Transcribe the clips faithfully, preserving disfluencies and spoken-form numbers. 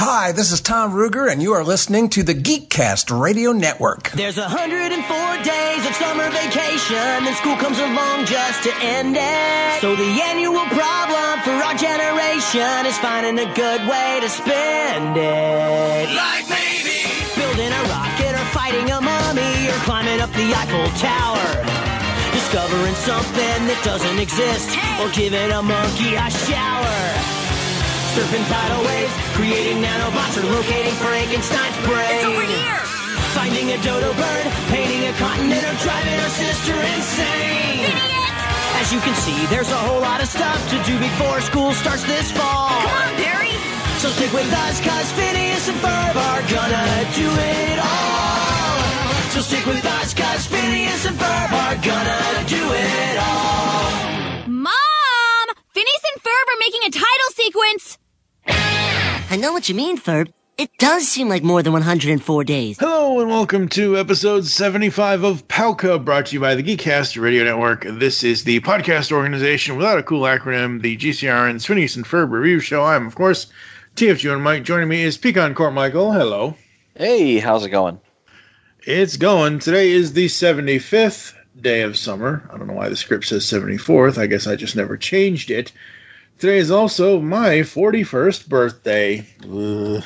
Hi, this is Tom Ruger, and you are listening to the Geekcast Radio Network. There's one hundred four days of summer vacation, then school comes along just to end it. So the annual problem for our generation is finding a good way to spend it. Like maybe building a rocket or fighting a mummy or climbing up the Eiffel Tower. Discovering something that doesn't exist or giving a monkey a shower. Surfing tidal waves, creating nanobots, or locating Frankenstein's brain. It's over here! Finding a dodo bird, painting a continent, or driving our sister insane. Idiot! As you can see, there's a whole lot of stuff to do before school starts this fall. Come on, Barry! So stick with us, cause Phineas and Ferb are gonna do it all. So stick with us, cause Phineas and Ferb are gonna do it all. Mom! Phineas and Ferb are making a title sequence! I know what you mean, Ferb. It does seem like more than one hundred four days. Hello and welcome to episode seventy-five of Palka, brought to you by the Geekcast Radio Network. This is the podcast organization without a cool acronym, the G C R N Phineas and Ferb Review Show. I'm, of course, T F G and Mike. Joining me is Pecan Carmichael. Hello. Hey, how's it going? It's going. Today is the seventy-fifth day of summer. I don't know why the script says seventy-fourth. I guess I just never changed it. Today is also my forty-first birthday. Ugh.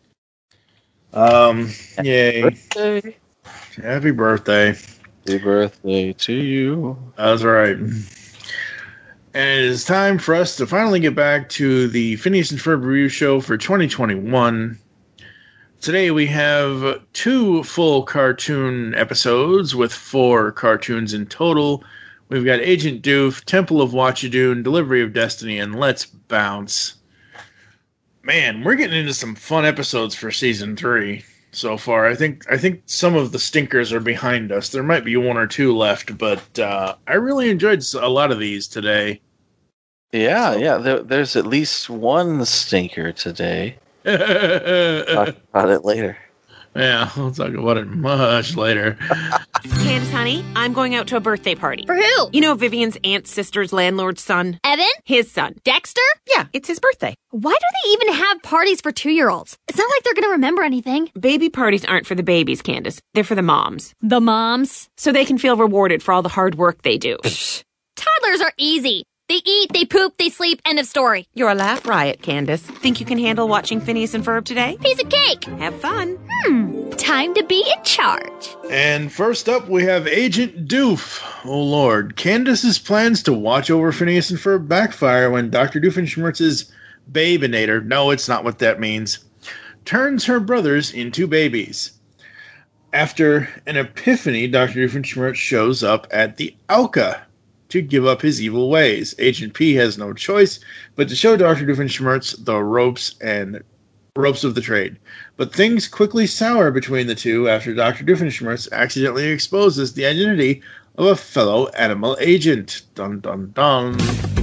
Um, yay. Birthday. Happy birthday. Happy birthday to you. That's right. And it is time for us to finally get back to the Phineas and Ferb Review Show for twenty twenty-one. Today we have two full cartoon episodes with four cartoons in total. We've got Agent Doof, Temple of Watchadoon, Delivery of Destiny, and Let's Bounce. Man, we're getting into some fun episodes for season three so far. I think I think some of the stinkers are behind us. There might be one or two left, but uh, I really enjoyed a lot of these today. Yeah, yeah. There, there's at least one stinker today. Talk about it later. Yeah, we'll talk about it much later. Candace, honey, I'm going out to a birthday party. For who? You know Vivian's aunt's sister's landlord's son? Evan? His son. Dexter? Yeah, it's his birthday. Why do they even have parties for two-year-olds? It's not like they're gonna remember anything. Baby parties aren't for the babies, Candace. They're for the moms. The moms? So they can feel rewarded for all the hard work they do. Toddlers are easy. They eat, they poop, they sleep, end of story. You're a laugh riot, Candace. Think you can handle watching Phineas and Ferb today? Piece of cake. Have fun. Hmm, time to be in charge. And first up, we have Agent Doof. Oh, Lord. Candace's plans to watch over Phineas and Ferb backfire when Doctor Doofenshmirtz's Babinator, no, it's not what that means, turns her brothers into babies. After an epiphany, Doctor Doofenshmirtz shows up at the Alka to give up his evil ways. Agent P has no choice but to show Doctor Doofenshmirtz the ropes and ropes of the trade. But things quickly sour between the two after Doctor Doofenshmirtz accidentally exposes the identity of a fellow animal agent. Dun dun dun.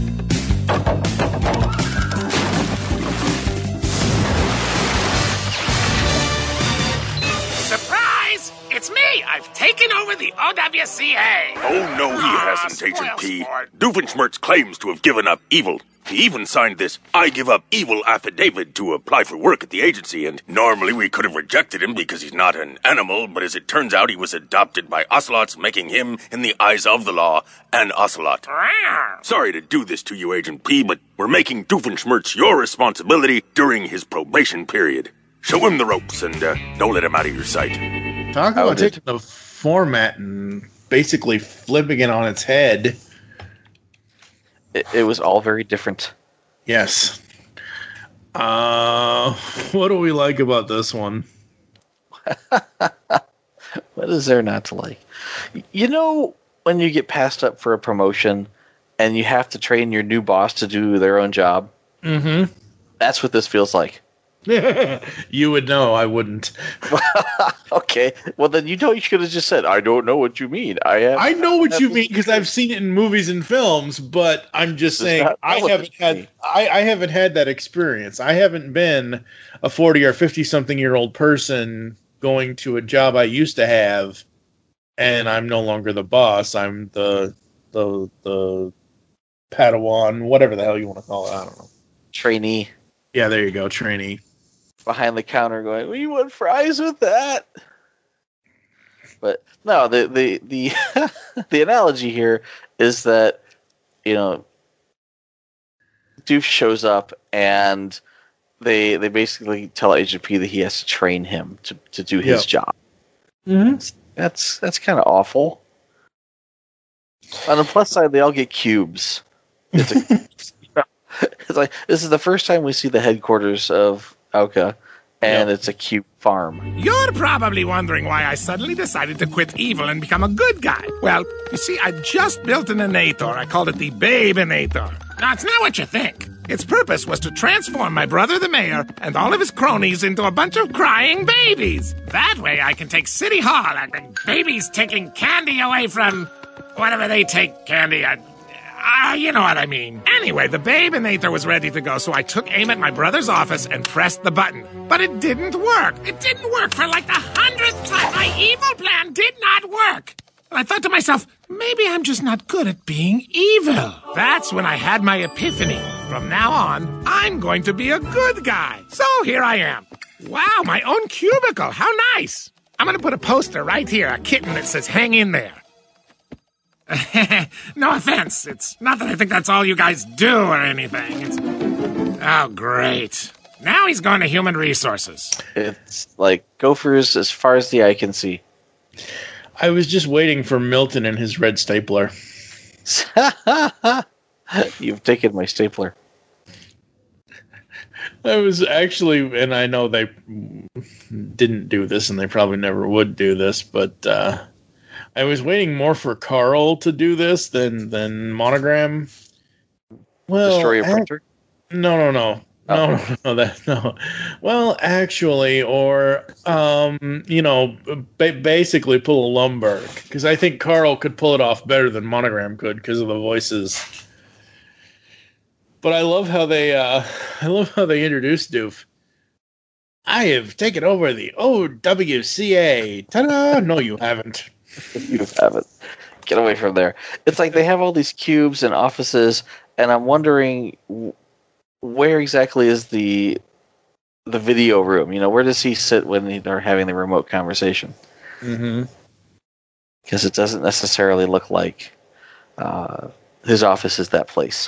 Surprise! It's me! I've taken over the O W C A! Oh, no, he Ah, hasn't, Agent spoil P. sport. Doofenshmirtz claims to have given up evil. He even signed this I give up evil affidavit to apply for work at the agency, and normally we could have rejected him because he's not an animal, but as it turns out, he was adopted by ocelots, making him, in the eyes of the law, an ocelot. Rawr. Sorry to do this to you, Agent P, but we're making Doofenshmirtz your responsibility during his probation period. Show him the ropes and uh, don't let him out of your sight. Talk How about did- taking the format and basically flipping it on its head. It, it was all very different. Yes. Uh, what do we like about this one? What is there not to like? You know, when you get passed up for a promotion and you have to train your new boss to do their own job? Mm-hmm. That's what this feels like. You would know, I wouldn't. Okay, well then you know you should have just said, I don't know what you mean. I have, I know what you mean because I've seen it in movies and films, but I'm just Does saying not know I what haven't you had mean. I, I haven't had that experience. I haven't been a forty or fifty something year old person going to a job I used to have, and I'm no longer the boss. I'm the the the Padawan, whatever the hell you want to call it. I don't know. Trainee. Yeah, there you go, trainee. behind the counter going, "We want fries with that." But no, the the the the analogy here is that, you know, Doof shows up and they they basically tell Agent P that he has to train him to, to do his Yep. job. Mm-hmm. That's that's kind of awful. On the plus side, they all get cubes. It's, a, it's like this is the first time we see the headquarters of Auka, and Yep. it's a cube farm. You're probably wondering why I suddenly decided to quit evil and become a good guy. Well, you see, I just built an Inator. I called it the Babe-inator. Now, it's not what you think. Its purpose was to transform my brother the mayor and all of his cronies into a bunch of crying babies. That way I can take City Hall and the babies taking candy away from whatever they take candy at. Ah, you know what I mean. Anyway, the Babe-inator was ready to go, so I took aim at my brother's office and pressed the button. But it didn't work. It didn't work for like the hundredth time. My evil plan did not work. And I thought to myself, maybe I'm just not good at being evil. That's when I had my epiphany. From now on, I'm going to be a good guy. So here I am. Wow, my own cubicle. How nice. I'm going to put a poster right here, a kitten that says, "Hang in there." No offense. It's not that I think that's all you guys do or anything. It's... Oh, great. Now he's going to human resources. It's like gophers as far as the eye can see. I was just waiting for Milton and his red stapler. You've taken my stapler. I was actually, and I know they didn't do this, and they probably never would do this, but uh, I was waiting more for Carl to do this than than Monogram. Well, Destroy your ac- printer? No, no, no. No, no, no, that no. Well, actually, or um, you know, ba- basically pull a Lumberg, because I think Carl could pull it off better than Monogram could because of the voices. But I love how they, uh, I love how they introduced Doof. I have taken over the O W C A. Ta-da! No, you haven't. You haven't. Get away from there. It's like they have all these cubes and offices, and I'm wondering where exactly is the the video room? You know, where does he sit when they're having the remote conversation? Mm-hmm. Because it doesn't necessarily look like uh, his office is that place.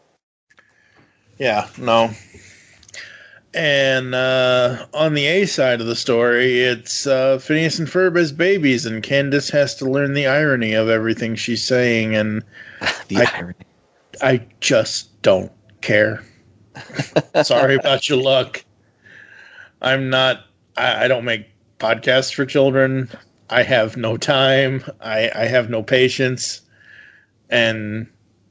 Yeah, no. And uh, on the A side of the story, it's uh, Phineas and Ferb as babies, and Candace has to learn the irony of everything she's saying, and the I, irony. I just don't care. Sorry about your luck. I'm not. I, I don't make podcasts for children. I have no time. I, I have no patience, and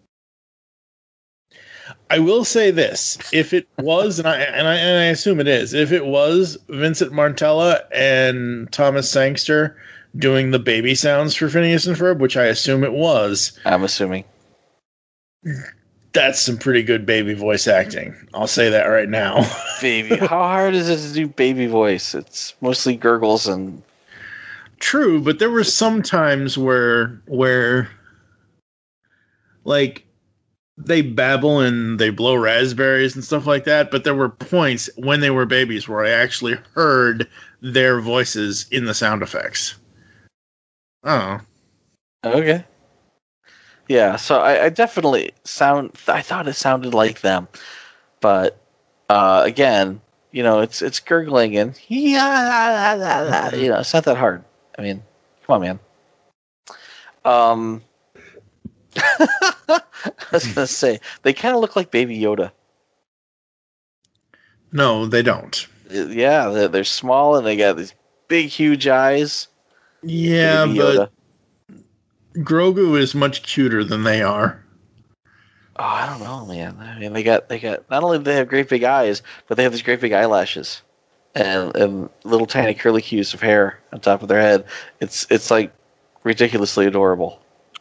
I will say this: if it was, and I and I and I assume it is, if it was Vincent Martella and Thomas Sangster doing the baby sounds for Phineas and Ferb, which I assume it was, I'm assuming. That's some pretty good baby voice acting. I'll say that right now. Baby, how hard is it to do baby voice? It's mostly gurgles and. True, but there were some times where where like they babble and they blow raspberries and stuff like that, but there were points when they were babies where I actually heard their voices in the sound effects. Oh. Okay. Yeah, so I, I definitely sound. I thought it sounded like them, but uh, again, you know, it's it's gurgling and yeah, you know, it's not that hard. I mean, come on, man. Um, I was gonna say they kind of look like Baby Yoda. No, they don't. Yeah, they're, they're small and they got these big, huge eyes. Yeah, Baby but Yoda. Grogu is much cuter than they are. Oh, I don't know, man. I mean, they got they got not only do they have great big eyes, but they have these great big eyelashes and and little tiny curly cues of hair on top of their head. It's it's like ridiculously adorable.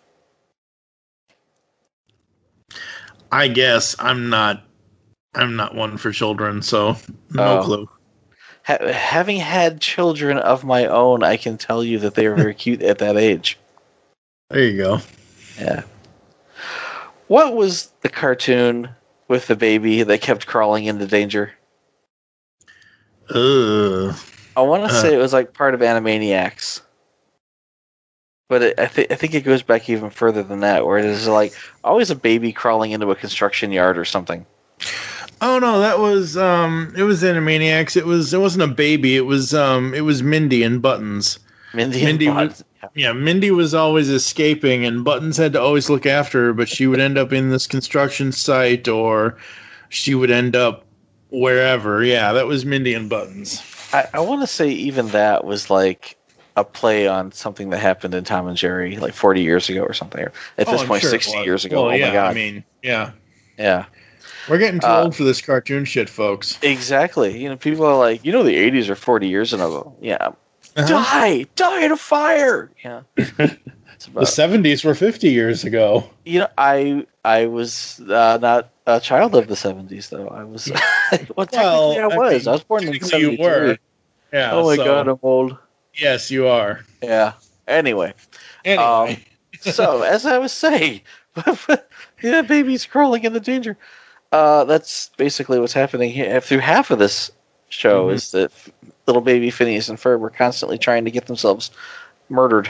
I guess I'm not. I'm not one for children, so no Oh. clue. Ha- having had children of my own, I can tell you that they are very cute at that age. There you go. Yeah. What was the cartoon with the baby that kept crawling into danger? Ugh. I want to Uh. say it was like part of Animaniacs. But it, I, th- I think it goes back even further than that, where it is like always a baby crawling into a construction yard or something. Oh no, that was um, it was Animaniacs. It was it wasn't a baby. It was um, it was Mindy and Buttons. Mindy, Mindy and was yeah, Mindy was always escaping, and Buttons had to always look after her. But she would end up in this construction site, or she would end up wherever. Yeah, that was Mindy and Buttons. I, I want to say even that was like a play on something that happened in Tom and Jerry like forty years ago or something. At this Oh, I'm point, sure it sixty was. years ago. Well, oh yeah, my god! I mean, yeah, yeah. We're getting too Uh, old for this cartoon shit, folks. Exactly. You know, people are like, you know, the eighties are forty years ago. Yeah. Uh-huh. Die! Die in a fire! Yeah. It's about- The seventies were fifty years ago. you know, I I was uh, not a child of the seventies, though. I was. well, technically, Well, I I was. mean, I was born in technically you seventy-three. were. Yeah. Oh my so- god, I'm old. Yes, you are. Yeah. Anyway. Anyway. Um, so, as I was saying, yeah, baby's crawling into danger. Uh, that's basically what's happening here. Through half of this show Mhm. is that little baby Phineas and Ferb were constantly trying to get themselves murdered.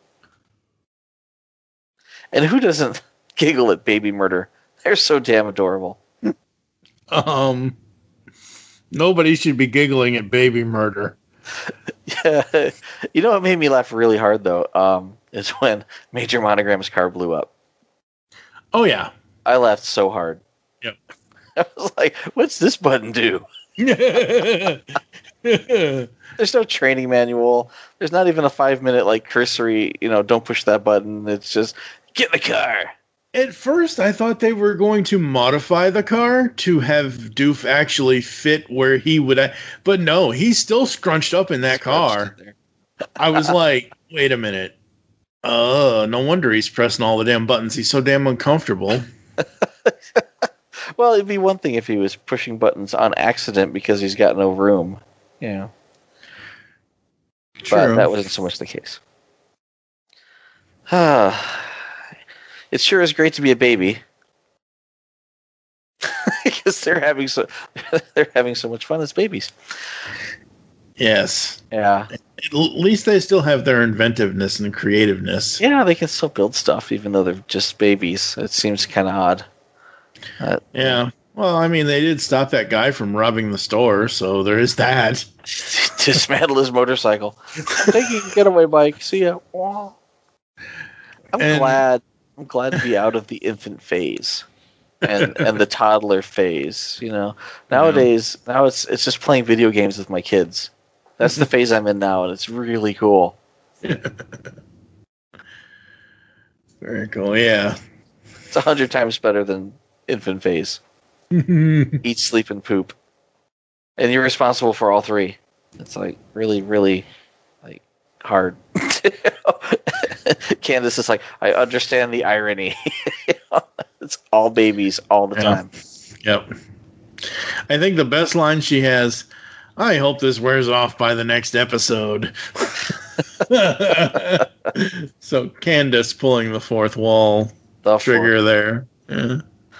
And who doesn't giggle at baby murder? They're so damn adorable. Um, nobody should be giggling at baby murder. Yeah. You know what made me laugh really hard, though, um, is when Major Monogram's car blew up. Oh yeah. I laughed so hard. Yep. I was like, what's this button do? There's no training manual. There's not even a five minute like cursory, you know, don't push that button. It's just get in the car. At first, I thought they were going to modify the car to have Doof actually fit where he would. a- But no, he's still scrunched up in that car. I was like, wait a minute. Oh, no wonder he's pressing all the damn buttons. He's so damn uncomfortable. Well, it'd be one thing if he was pushing buttons on accident because he's got no room. You know. But True. that wasn't so much the case. Ah. It sure is great to be a baby. Because they're having so they're having so much fun as babies. Yes. Yeah. At least they still have their inventiveness and creativeness. Yeah, they can still build stuff even though they're just babies. It seems kind of odd. Uh, Yeah. Well, I mean, they did stop that guy from robbing the store, so there is that. dismantle his motorcycle. Take your getaway bike. See ya. I'm And- glad. I'm glad to be out of the infant phase and and the toddler phase. You know, nowadays now it's it's just playing video games with my kids. That's the phase I'm in now, and it's really cool. Very cool. Yeah. It's a hundred times better than infant phase. Eat, sleep, and poop, and you're responsible for all three. It's like really, really like hard. Candace is like, I understand the irony. It's all babies all the Yeah. time. Yep. I think the best line she has, I hope this wears off by the next episode. So Candace pulling the fourth wall The trigger there. Yeah.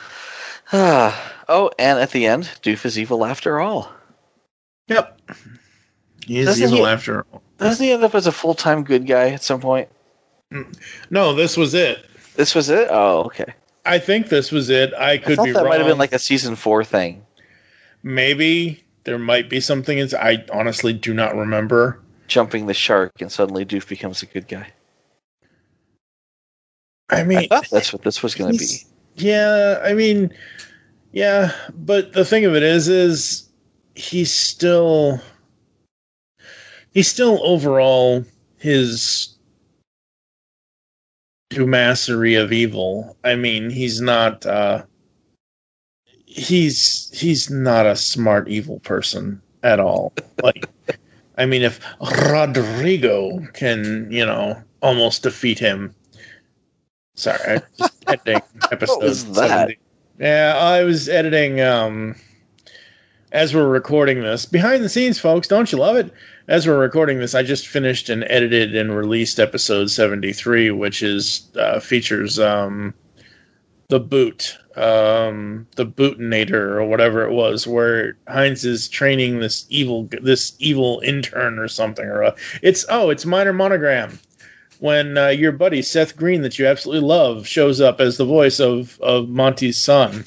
Oh, and at the end, Doof is evil after all. Yep. He is Doesn't evil he- after all. Doesn't he end up as a full-time good guy at some point? No, this was it. This was it? Oh, okay. I think this was it. I I could thought be that wrong. might have been like a season four thing. Maybe there might be something. It's, I honestly do not remember. Jumping the shark, and suddenly Doof becomes a good guy. I mean, I thought that's what this was going to be. He's- Yeah, I mean, yeah, but the thing of it is, is he's still, he's still overall his dumassery of evil. I mean, he's not, uh, he's, he's not a smart evil person at all. Like, I mean, if Rodrigo can, you know, almost defeat him. Sorry, I was editing episode was that? seventy. Yeah, I was editing um as we're recording this. Behind the scenes, folks, don't you love it? As we're recording this, I just finished and edited and released episode seventy-three, which is uh, features um the boot, um, the bootinator or whatever it was, where Heinz is training this evil this evil intern or something. Or a, it's oh, it's Minor Monogram. When uh, your buddy Seth Green, that you absolutely love, shows up as the voice of of Monty's son.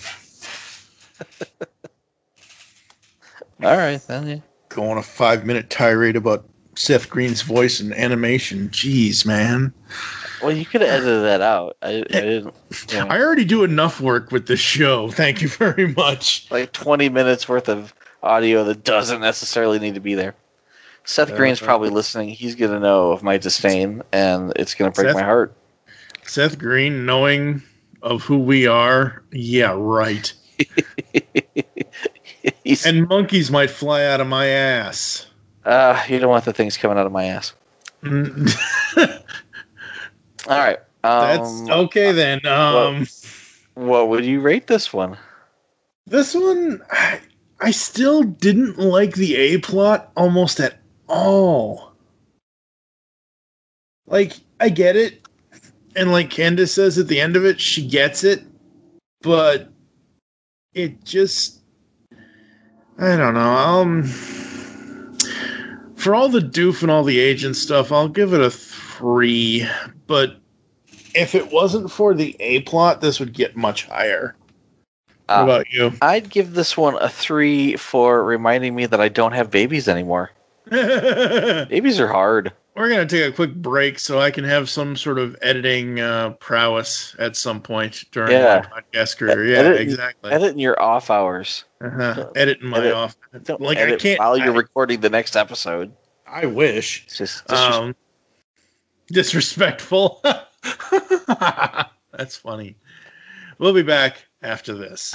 All right, then. Yeah. Go on a five minute tirade about Seth Green's voice and animation. Jeez, man. Well, you could have edited that out. I, I didn't. You know. I already do enough work with this show. Thank you very much. Like twenty minutes worth of audio that doesn't necessarily need to be there. Seth Green's uh, probably listening. He's going to know of my disdain, and it's going to break Seth, my heart. Seth Green, knowing of who we are, yeah, right. And monkeys might fly out of my ass. Uh, you don't want the things coming out of my ass. All right. Um, That's okay then. Um, what, what would you rate this one? This one, I, I still didn't like the A plot almost at all. Like, I get it. And like Candace says at the end of it, she gets it. But it just, I don't know. Um, for all the doof and all the agent stuff, I'll give it a three. But if it wasn't for the A plot, this would get much higher. What uh, about you? I'd give this one a three for reminding me that I don't have babies anymore. Babies are hard. We're going to take a quick break so I can have some sort of editing uh, prowess at some point during yeah. my podcast career. Yeah, edit, exactly. Edit in your off hours. Uh-huh. Edit in my edit, off. Don't like edit I can't while you're I, recording the next episode. I wish. It's just disres- um, disrespectful. That's funny. We'll be back after this.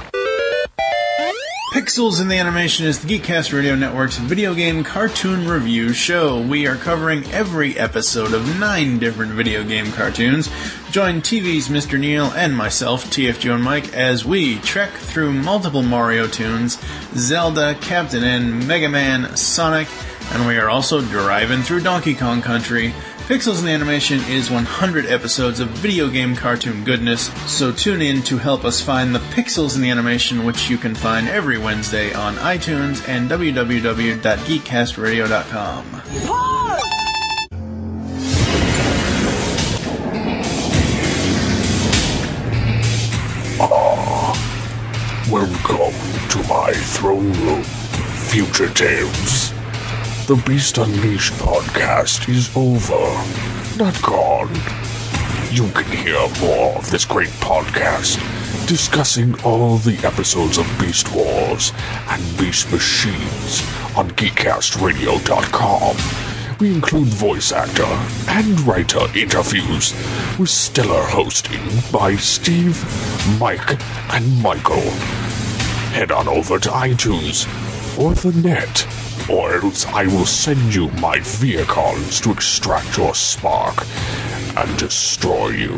Pixels in the Animation is the Geekcast Radio Network's video game cartoon review show. We are covering every episode of nine different video game cartoons. Join T V's Mister Neil and myself, T F Joe and Mike, as we trek through multiple Mario tunes, Zelda, Captain N, Mega Man, Sonic, and we are also driving through Donkey Kong Country. Pixels in the Animation is one hundred episodes of video game cartoon goodness, so tune in to help us find the Pixels in the Animation, which you can find every Wednesday on iTunes and w w w dot geekcast radio dot com. Ah, welcome to my throne room, Future Tales. The Beast Unleashed podcast is over, not gone. You can hear more of this great podcast, discussing all the episodes of Beast Wars and Beast Machines on geekcast radio dot com. We include voice actor and writer interviews with stellar hosting by Steve, Mike, and Michael. Head on over to iTunes or the net, or else I will send you my vehicles to extract your spark and destroy you.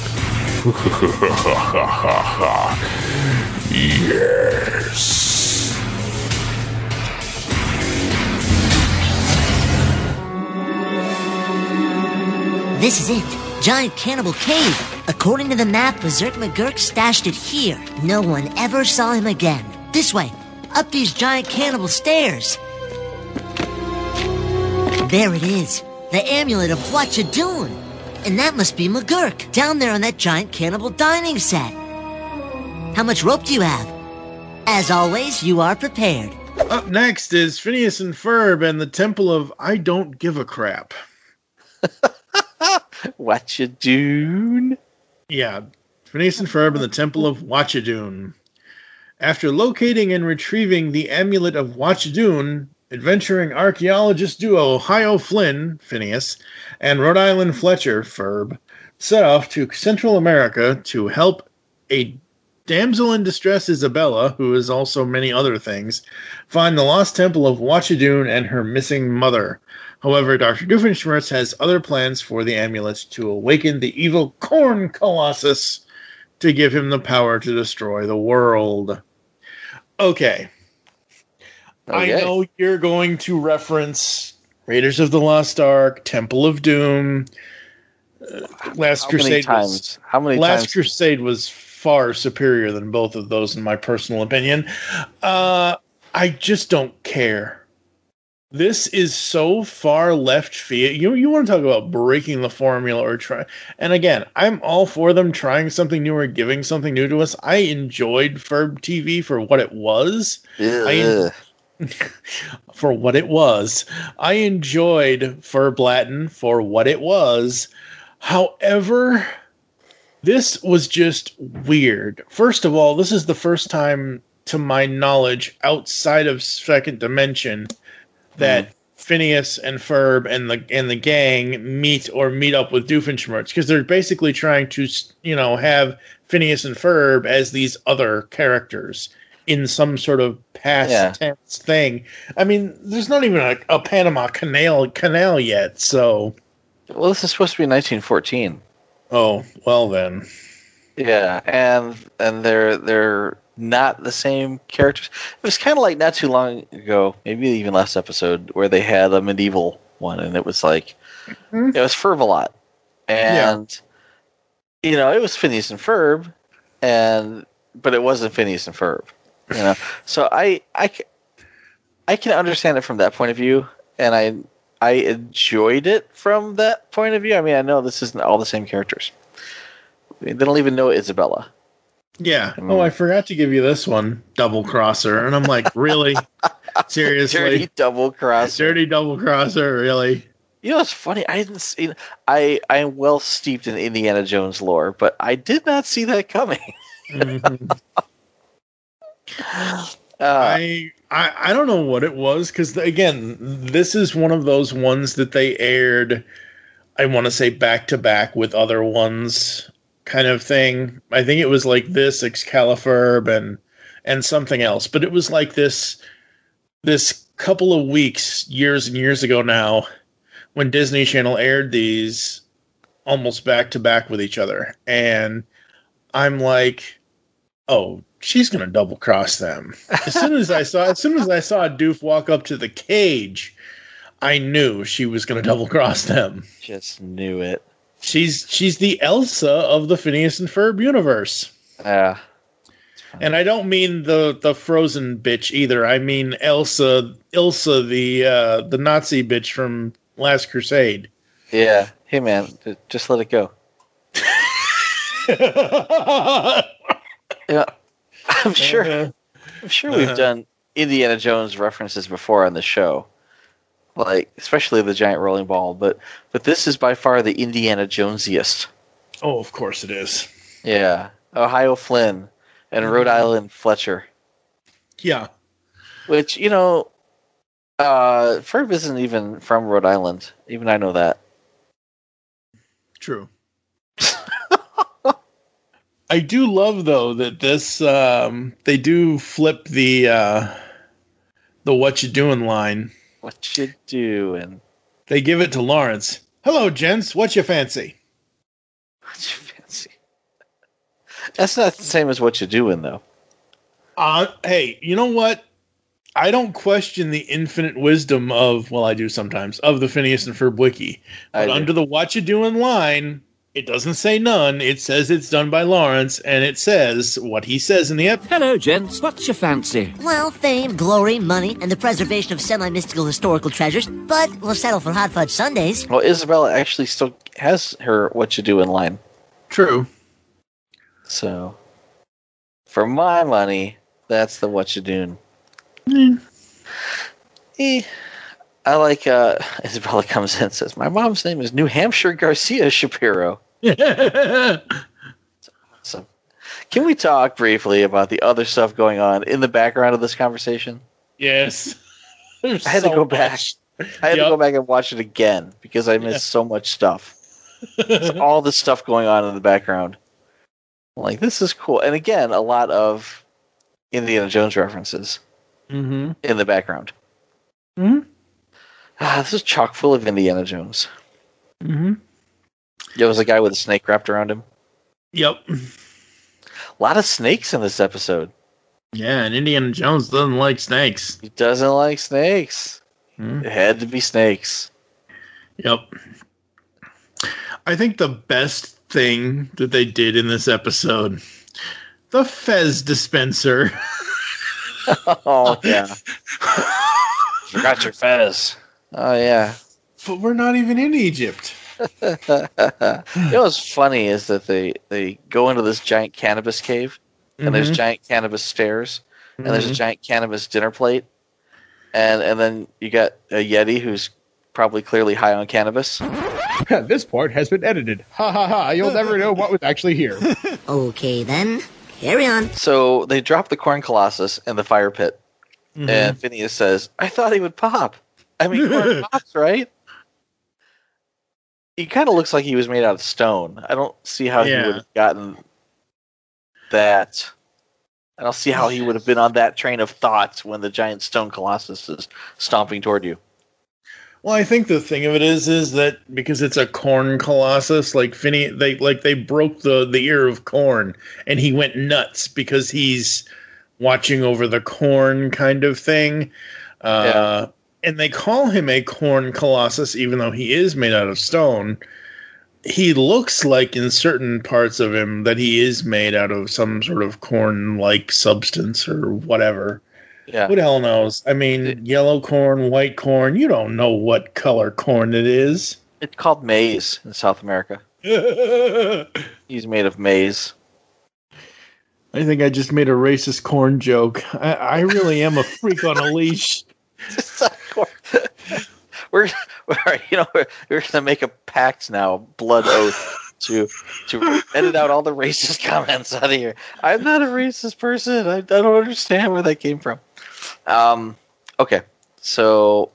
Yes. This is it. Giant Cannibal Cave. According to the map, Berserk McGurk stashed it here. No one ever saw him again. This way. Up these giant cannibal stairs. There it is. The amulet of what you doing. And that must be McGurk, down there on that giant cannibal dining set. How much rope do you have? As always, you are prepared. Up next is Phineas and Ferb and the Temple of I Don't Give a Crap. What you doing? Yeah, Phineas and Ferb and the Temple of Wachadoon. After locating and retrieving the amulet of Wachadoon, adventuring archaeologist duo Ohio Flynn, Phineas, and Rhode Island Fletcher, Ferb, set off to Central America to help a damsel in distress, Isabella, who is also many other things, find the lost temple of Wachadoon and her missing mother. However, Doctor Doofenshmirtz has other plans for the amulet to awaken the evil Corn Colossus to give him the power to destroy the world. Okay. Okay. I know you're going to reference Raiders of the Lost Ark, Temple of Doom, uh, Last How Crusade. Many times? Was, How many Last times? Crusade was far superior than both of those, in my personal opinion. Uh, I just don't care. This is so far left field. You you want to talk about breaking the formula or try? And again, I'm all for them trying something new or giving something new to us. I enjoyed Ferb T V for what it was. I, for what it was. I enjoyed Ferb Latin for what it was. However, this was just weird. First of all, this is the first time, to my knowledge, outside of Second Dimension, that mm. Phineas and Ferb and the and the gang meet or meet up with Doofenshmirtz, because they're basically trying to, you know, have Phineas and Ferb as these other characters in some sort of past yeah. tense thing. I mean, there's not even a, a Panama Canal canal yet, so. Well, this is supposed to be nineteen fourteen. Oh, well then. Yeah, and and they're they're not the same characters. It was kind of like not too long ago, maybe even last episode, where they had a medieval one, and it was like mm-hmm. it was Ferb-a-Lot, and yeah. you know, it was Phineas and Ferb, and but it wasn't Phineas and Ferb, you know. So I I I can understand it from that point of view, and I I enjoyed it from that point of view. I mean, I know this isn't all the same characters. I mean, they don't even know Isabella. Yeah. Oh, I forgot to give you this one, Double Crosser. And I'm like, really? Seriously? Dirty Double Crosser. Dirty Double Crosser, really? You know, it's funny. I didn't see. I I am well steeped in Indiana Jones lore, but I did not see that coming. mm-hmm. uh, I, I I don't know what it was, because again, this is one of those ones that they aired, I want to say back to back with other ones, kind of thing. I think it was like this, Excalibur, and and something else, but it was like this this couple of weeks, years and years ago now, when Disney Channel aired these almost back to back with each other, and I'm like, oh, she's gonna double cross them. As soon as I saw, as soon as I saw Doof walk up to the cage, I knew she was gonna double cross them. Just knew it. She's she's the Elsa of the Phineas and Ferb universe. Yeah. And I don't mean the, the Frozen bitch either. I mean Elsa, Ilsa, the uh, the Nazi bitch from Last Crusade. Yeah. Hey man, just let it go. Yeah. I'm sure. Uh-huh. I'm sure we've uh-huh. done Indiana Jones references before on the show. Like, especially the giant rolling ball, but but this is by far the Indiana Jonesiest. Oh, of course it is. Yeah, Ohio Flynn and Rhode mm-hmm. Island Fletcher. Yeah, which you know, uh, Ferb isn't even from Rhode Island. Even I know that. True. I do love though that this um, they do flip the uh, the "what you doing" line. What you doing? They give it to Lawrence. Hello, gents. What you fancy? What you fancy? That's not the same as what you doing, though. Uh, hey, you know what? I don't question the infinite wisdom of, well, I do sometimes, of the Phineas and Ferb wiki. But under the what you doing line, it doesn't say none. It says it's done by Lawrence, and it says what he says in the episode. Hello, gents. What's your fancy? Well, fame, glory, money, and the preservation of semi-mystical historical treasures, but we'll settle for hot fudge sundaes. Well, Isabella actually still has her what you do in line. True. So, for my money, that's the what you doing. Mm. Eh. I like, uh, Isabella comes in and says, my mom's name is New Hampshire Garcia Shapiro. So, can we talk briefly about the other stuff going on in the background of this conversation? Yes. There's I had so to go much. back. I had yep. to go back and watch it again because I missed yeah. so much stuff. All this stuff going on in the background. I'm like, this is cool. And again, a lot of Indiana Jones references mm-hmm. in the background. Mm-hmm. Ah, this is chock full of Indiana Jones. Mm-hmm. There was a guy with a snake wrapped around him. Yep. A lot of snakes in this episode. Yeah, and Indiana Jones doesn't like snakes. He doesn't like snakes. Mm-hmm. It had to be snakes. Yep. I think the best thing that they did in this episode the Fez dispenser. Oh, yeah. Forgot your Fez. Oh, yeah. But we're not even in Egypt. You know what's funny is that they, they go into this giant cannabis cave, and mm-hmm. there's giant cannabis stairs, and mm-hmm. there's a giant cannabis dinner plate, and and then you got a Yeti who's probably clearly high on cannabis. This part has been edited. Ha ha ha, you'll never know what was actually here. Okay, then. Carry on. So they drop the corn colossus in the fire pit, mm-hmm. and Phineas says, I thought he would pop. I mean, corn pops, right? He kind of looks like he was made out of stone. I don't see how yeah. he would have gotten that. I don't see how he would have been on that train of thought when the giant stone colossus is stomping toward you. Well, I think the thing of it is, is that because it's a corn colossus, like Finny, they like they broke the, the ear of corn, and he went nuts because he's watching over the corn kind of thing. Uh, yeah. And they call him a corn colossus, even though he is made out of stone. He looks like in certain parts of him that he is made out of some sort of corn-like substance or whatever. Yeah. Who the hell knows? I mean, it, yellow corn, white corn, you don't know what color corn it is. It's called maize in South America. He's made of maize. I think I just made a racist corn joke. I, I really am a freak on a leash. We're, we're, you know, we're, we're going to make a pact now, blood oath, to to edit out all the racist comments out of here. I'm not a racist person. I, I don't understand where that came from. Um. Okay, so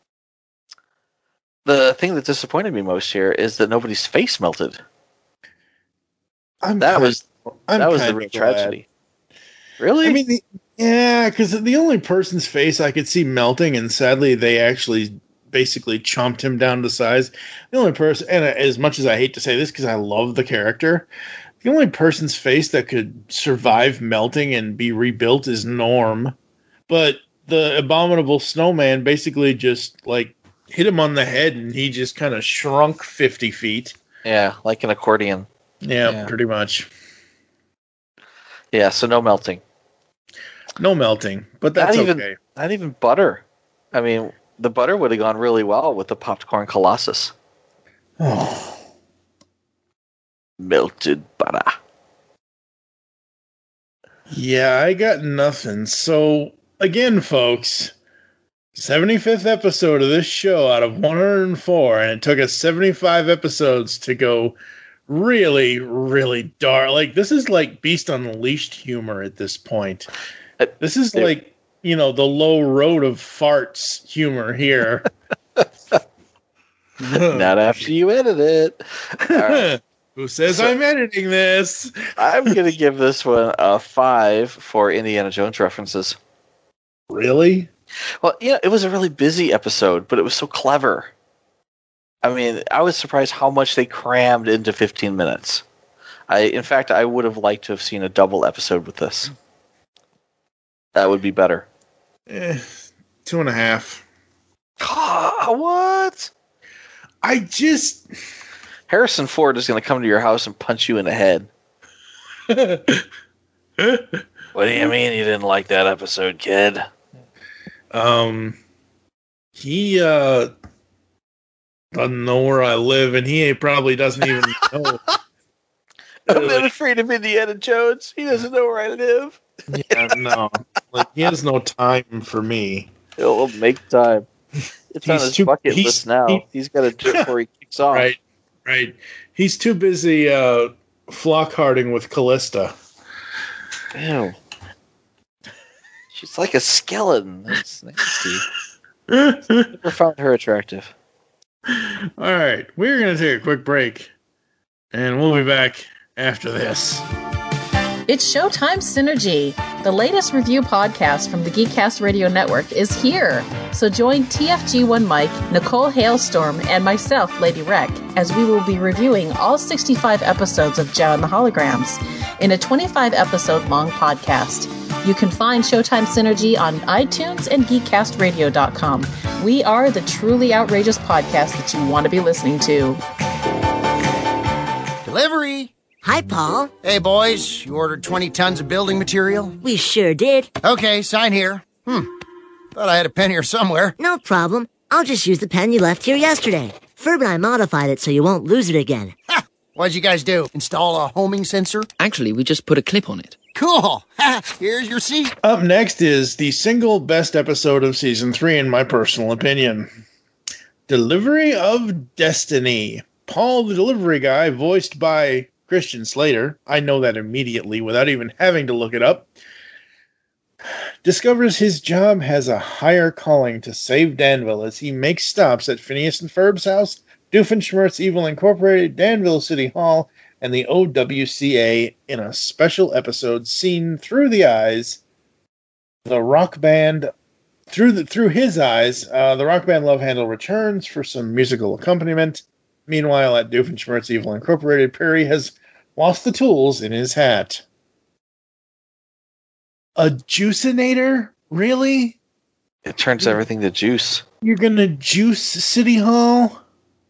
the thing that disappointed me most here is that nobody's face melted. I'm that kind, was I'm that was the real glad. tragedy. Really? I mean, the, yeah, because the only person's face I could see melting, and sadly, they actually basically chomped him down to size. The only person, and as much as I hate to say this because I love the character, the only person's face that could survive melting and be rebuilt is Norm. But the abominable snowman basically just like hit him on the head, and he just kind of shrunk fifty feet. Yeah, like an accordion. Yeah, yeah, pretty much. Yeah, so no melting. No melting, but that's not even, okay. Not even butter. I mean, the butter would have gone really well with the popped corn colossus. Oh. Melted butter. Yeah, I got nothing. So, again, folks, seventy-fifth episode of this show out of one hundred four, and it took us seventy-five episodes to go really, really dark. Like, this is like Beast Unleashed humor at this point. This is like, you know, the low road of farts humor here. Not after you edit it. Right. Who says so, I'm editing this? I'm going to give this one a five for Indiana Jones references. Really? Well, yeah, it was a really busy episode, but it was so clever. I mean, I was surprised how much they crammed into fifteen minutes. I, in fact, I would have liked to have seen a double episode with this. That would be better. Eh, two and a half. What? I just... Harrison Ford is going to come to your house and punch you in the head. What do you mean you didn't like that episode, kid? Um, he uh doesn't know where I live, and he probably doesn't even know. I'm not afraid of Indiana Jones. He doesn't know where I live. Yeah, no. Like, he has no time for me. He'll make time. It's he's on his too, bucket list now. He, he's got to do it before he kicks off. Right, right. He's too busy uh, flockharding with Callista. Ew. She's like a skeleton. That's nasty. Never found her attractive. All right, we're going to take a quick break, and we'll be back after this. It's Showtime Synergy. The latest review podcast from the Geekcast Radio Network is here. So join T F G one Mike, Nicole Hailstorm, and myself, Lady Rec, as we will be reviewing all sixty-five episodes of Joe and the Holograms in a twenty-five episode long podcast. You can find Showtime Synergy on iTunes and geekcast radio dot com. We are the truly outrageous podcast that you want to be listening to. Delivery! Hi, Paul. Hey, boys. You ordered twenty tons of building material? We sure did. Okay, sign here. Hmm. Thought I had a pen here somewhere. No problem. I'll just use the pen you left here yesterday. Ferb and I modified it so you won't lose it again. Ha! What'd you guys do? Install a homing sensor? Actually, we just put a clip on it. Cool. Here's your seat. Up next is the single best episode of season three, in my personal opinion. Delivery of Destiny. Paul the Delivery Guy, voiced by Christian Slater, I know that immediately without even having to look it up, discovers his job has a higher calling to save Danville as he makes stops at Phineas and Ferb's house, Doofenshmirtz Evil Incorporated, Danville City Hall, and the O W C A in a special episode seen through the eyes, the rock band, through the through his eyes, uh, the rock band Love Handle returns for some musical accompaniment. Meanwhile, at Doofenshmirtz Evil Incorporated, Perry has lost the tools in his hat. A juicinator? Really? It turns everything to juice. You're gonna juice City Hall?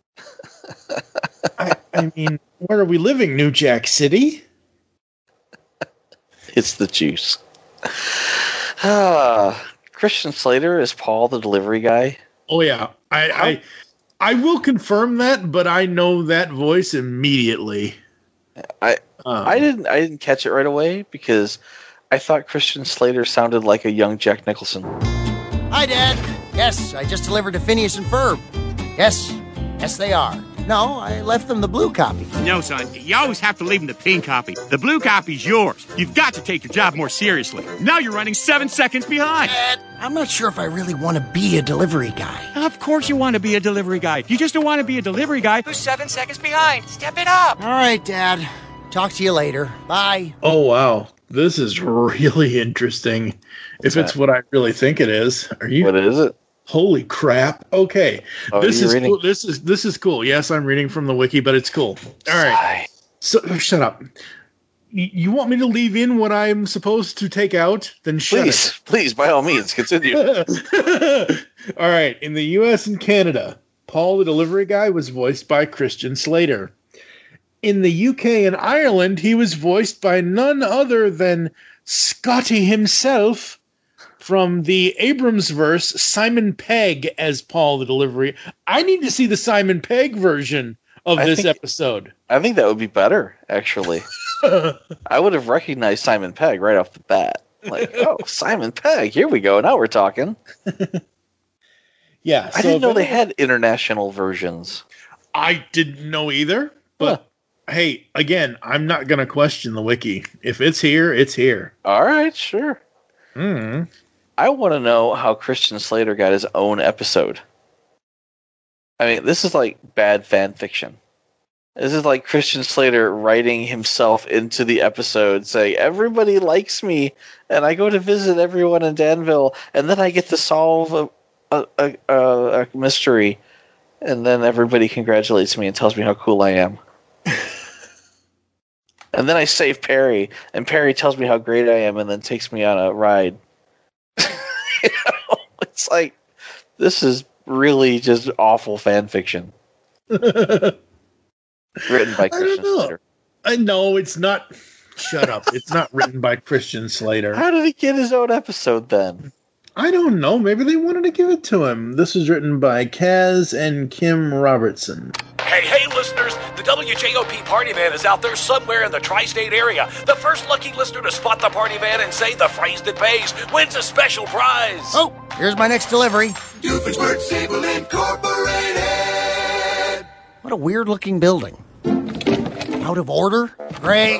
I, I mean, where are we living, New Jack City? It's the juice. Ah, Christian Slater is Paul the Delivery Guy. Oh yeah, I, I I will confirm that, but I know that voice immediately. I um, I didn't I didn't catch it right away because I thought Christian Slater sounded like a young Jack Nicholson. Hi, Dad. Yes, I just delivered to Phineas and Ferb. Yes, yes they are. No, I left them the blue copy. No, son, you always have to leave them the pink copy. The blue copy's yours. You've got to take your job more seriously. Now you're running seven seconds behind. Dad, I'm not sure if I really want to be a delivery guy. Of course you want to be a delivery guy. You just don't want to be a delivery guy who's seven seconds behind. Step it up. All right, Dad. Talk to you later. Bye. Oh, wow. This is really interesting. If it's what I really think it is. Are you? What is it? Holy crap. Okay. Oh, this is reading? cool. This is this is cool. Yes, I'm reading from the wiki, but it's cool. All right. So shut up. Y- you want me to leave in what I'm supposed to take out? Then shut Please, it. please, by all means, continue. All right. In the U S and Canada, Paul the Delivery Guy was voiced by Christian Slater. In the U K and Ireland, he was voiced by none other than Scotty himself. From the Abrams verse, Simon Pegg as Paul the Delivery. I need to see the Simon Pegg version of I this think, episode. I think that would be better, actually. I would have recognized Simon Pegg right off the bat. Like, oh, Simon Pegg, here we go. Now we're talking. Yeah. I so didn't know they any- had international versions. I didn't know either, but huh. Hey, again, I'm not going to question the wiki. If it's here, it's here. All right, sure. Hmm. I want to know how Christian Slater got his own episode. I mean, this is like bad fan fiction. This is like Christian Slater writing himself into the episode, saying, everybody likes me, and I go to visit everyone in Danville, and then I get to solve a, a, a, a, a mystery, and then everybody congratulates me and tells me how cool I am. And then I save Perry, and Perry tells me how great I am, and then takes me on a ride. You know, it's like, this is really just awful fan fiction. Written by Christian Slater. I know it's not. Shut up. It's not written by Christian Slater. How did he get his own episode then? I don't know. Maybe they wanted to give it to him. This was written by Kaz and Kim Robertson. Hey, hey, listeners, the W J O P party van is out there somewhere in the tri-state area. The first lucky listener to spot the party van and say the phrase that pays wins a special prize. Oh, here's my next delivery. Doofenshmirtz Evil Incorporated. What a weird-looking building. Out of order? Great.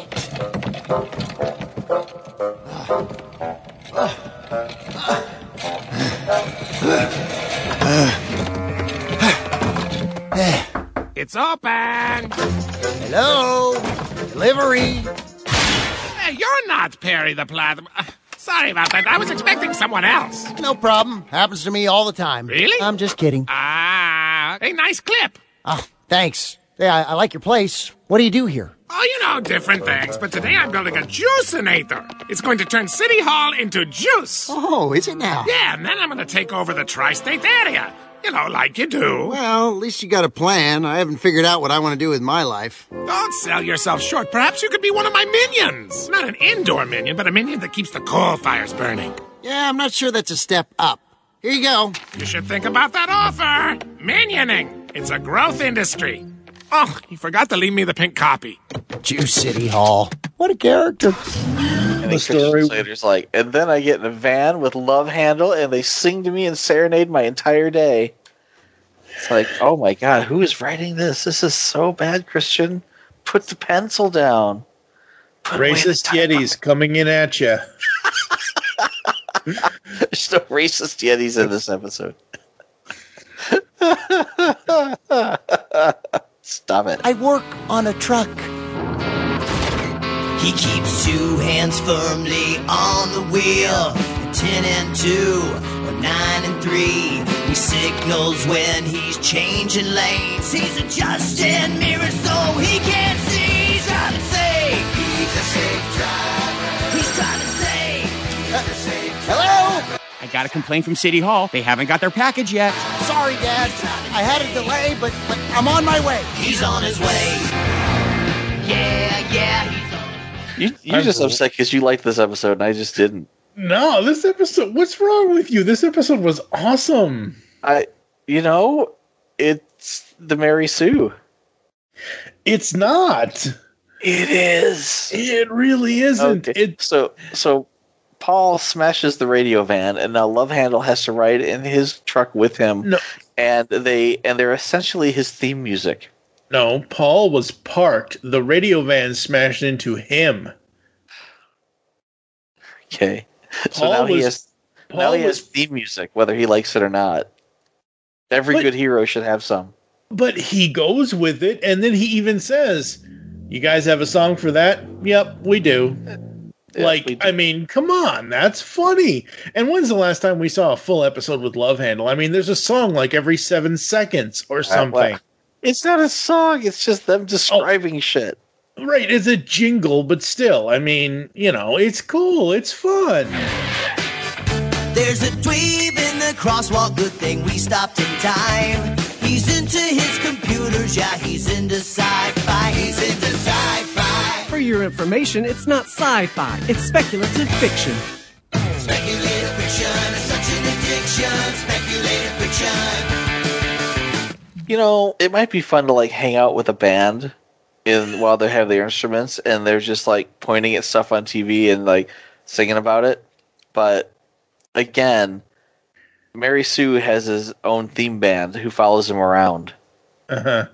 It's open! Hello? Delivery? Hey, you're not Perry the Platinum. Uh, sorry about that. I was expecting someone else. No problem. Happens to me all the time. Really? I'm just kidding. Ah, a nice clip. Ah, thanks. Yeah, I, I like your place. What do you do here? Oh, you know, different things. But today I'm building a juicinator. It's going to turn City Hall into juice. Oh, is it now? Yeah, and then I'm going to take over the tri-state area. You know, like you do. Well, at least you got a plan. I haven't figured out what I want to do with my life. Don't sell yourself short. Perhaps you could be one of my minions. Not an indoor minion, but a minion that keeps the coal fires burning. Yeah, I'm not sure that's a step up. Here you go. You should think about that offer. Minioning. It's a growth industry. Oh, he forgot to leave me the pink copy. Juice City Hall. What a character. And the story Slater's like, and then I get in a van with Love Handle, and they sing to me and serenade my entire day. It's like, oh my god, who is writing this? This is so bad, Christian. Put the pencil down. Put Racist Yetis coming in at you. There's no racist Yetis in this episode. Stop it. I work on a truck. He keeps two hands firmly on the wheel. Ten and two, or nine and three. He signals when he's changing lanes. He's adjusting mirrors so he can't see. He's driving safe. He's a safe driver. He's driving safe. Uh, hello? I got a complaint from City Hall. They haven't got their package yet. Sorry, Dad. I had a delay, but, but I'm on my way. He's on his way. Yeah, yeah, he's on his way. You, you're just upset because you liked this episode, and I just didn't. No, this episode, what's wrong with you? This episode was awesome. I, you know, it's the Mary Sue. It's not. It is. It really isn't. Okay. It, so, so Paul smashes the radio van, and now Love Handle has to ride in his truck with him. No. And they and they're essentially his theme music. No, Paul was parked. The radio van smashed into him. Okay. Paul so now was, he has Paul now he was, has theme music, whether he likes it or not. Every but, good hero should have some. But he goes with it, and then he even says, "You guys have a song for that?" Yep, we do. Yeah, like, we do. I mean, come on, that's funny. And when's the last time we saw a full episode with Love Handle? I mean, there's a song like every seven seconds or something. Uh, well, it's not a song, it's just them describing oh, shit. Right, it's a jingle, but still, I mean, you know, it's cool, it's fun. There's a dweeb in the crosswalk, good thing we stopped in time. He's into his computers, yeah, he's into sci-fi, he's into sci-fi. For your information, it's not sci-fi, it's speculative fiction. Speculative fiction is such an addiction, speculative fiction. You know, it might be fun to like hang out with a band in while they have their instruments and they're just like pointing at stuff on T V and like singing about it. But again, Mary Sue has his own theme band who follows him around. Uh-huh.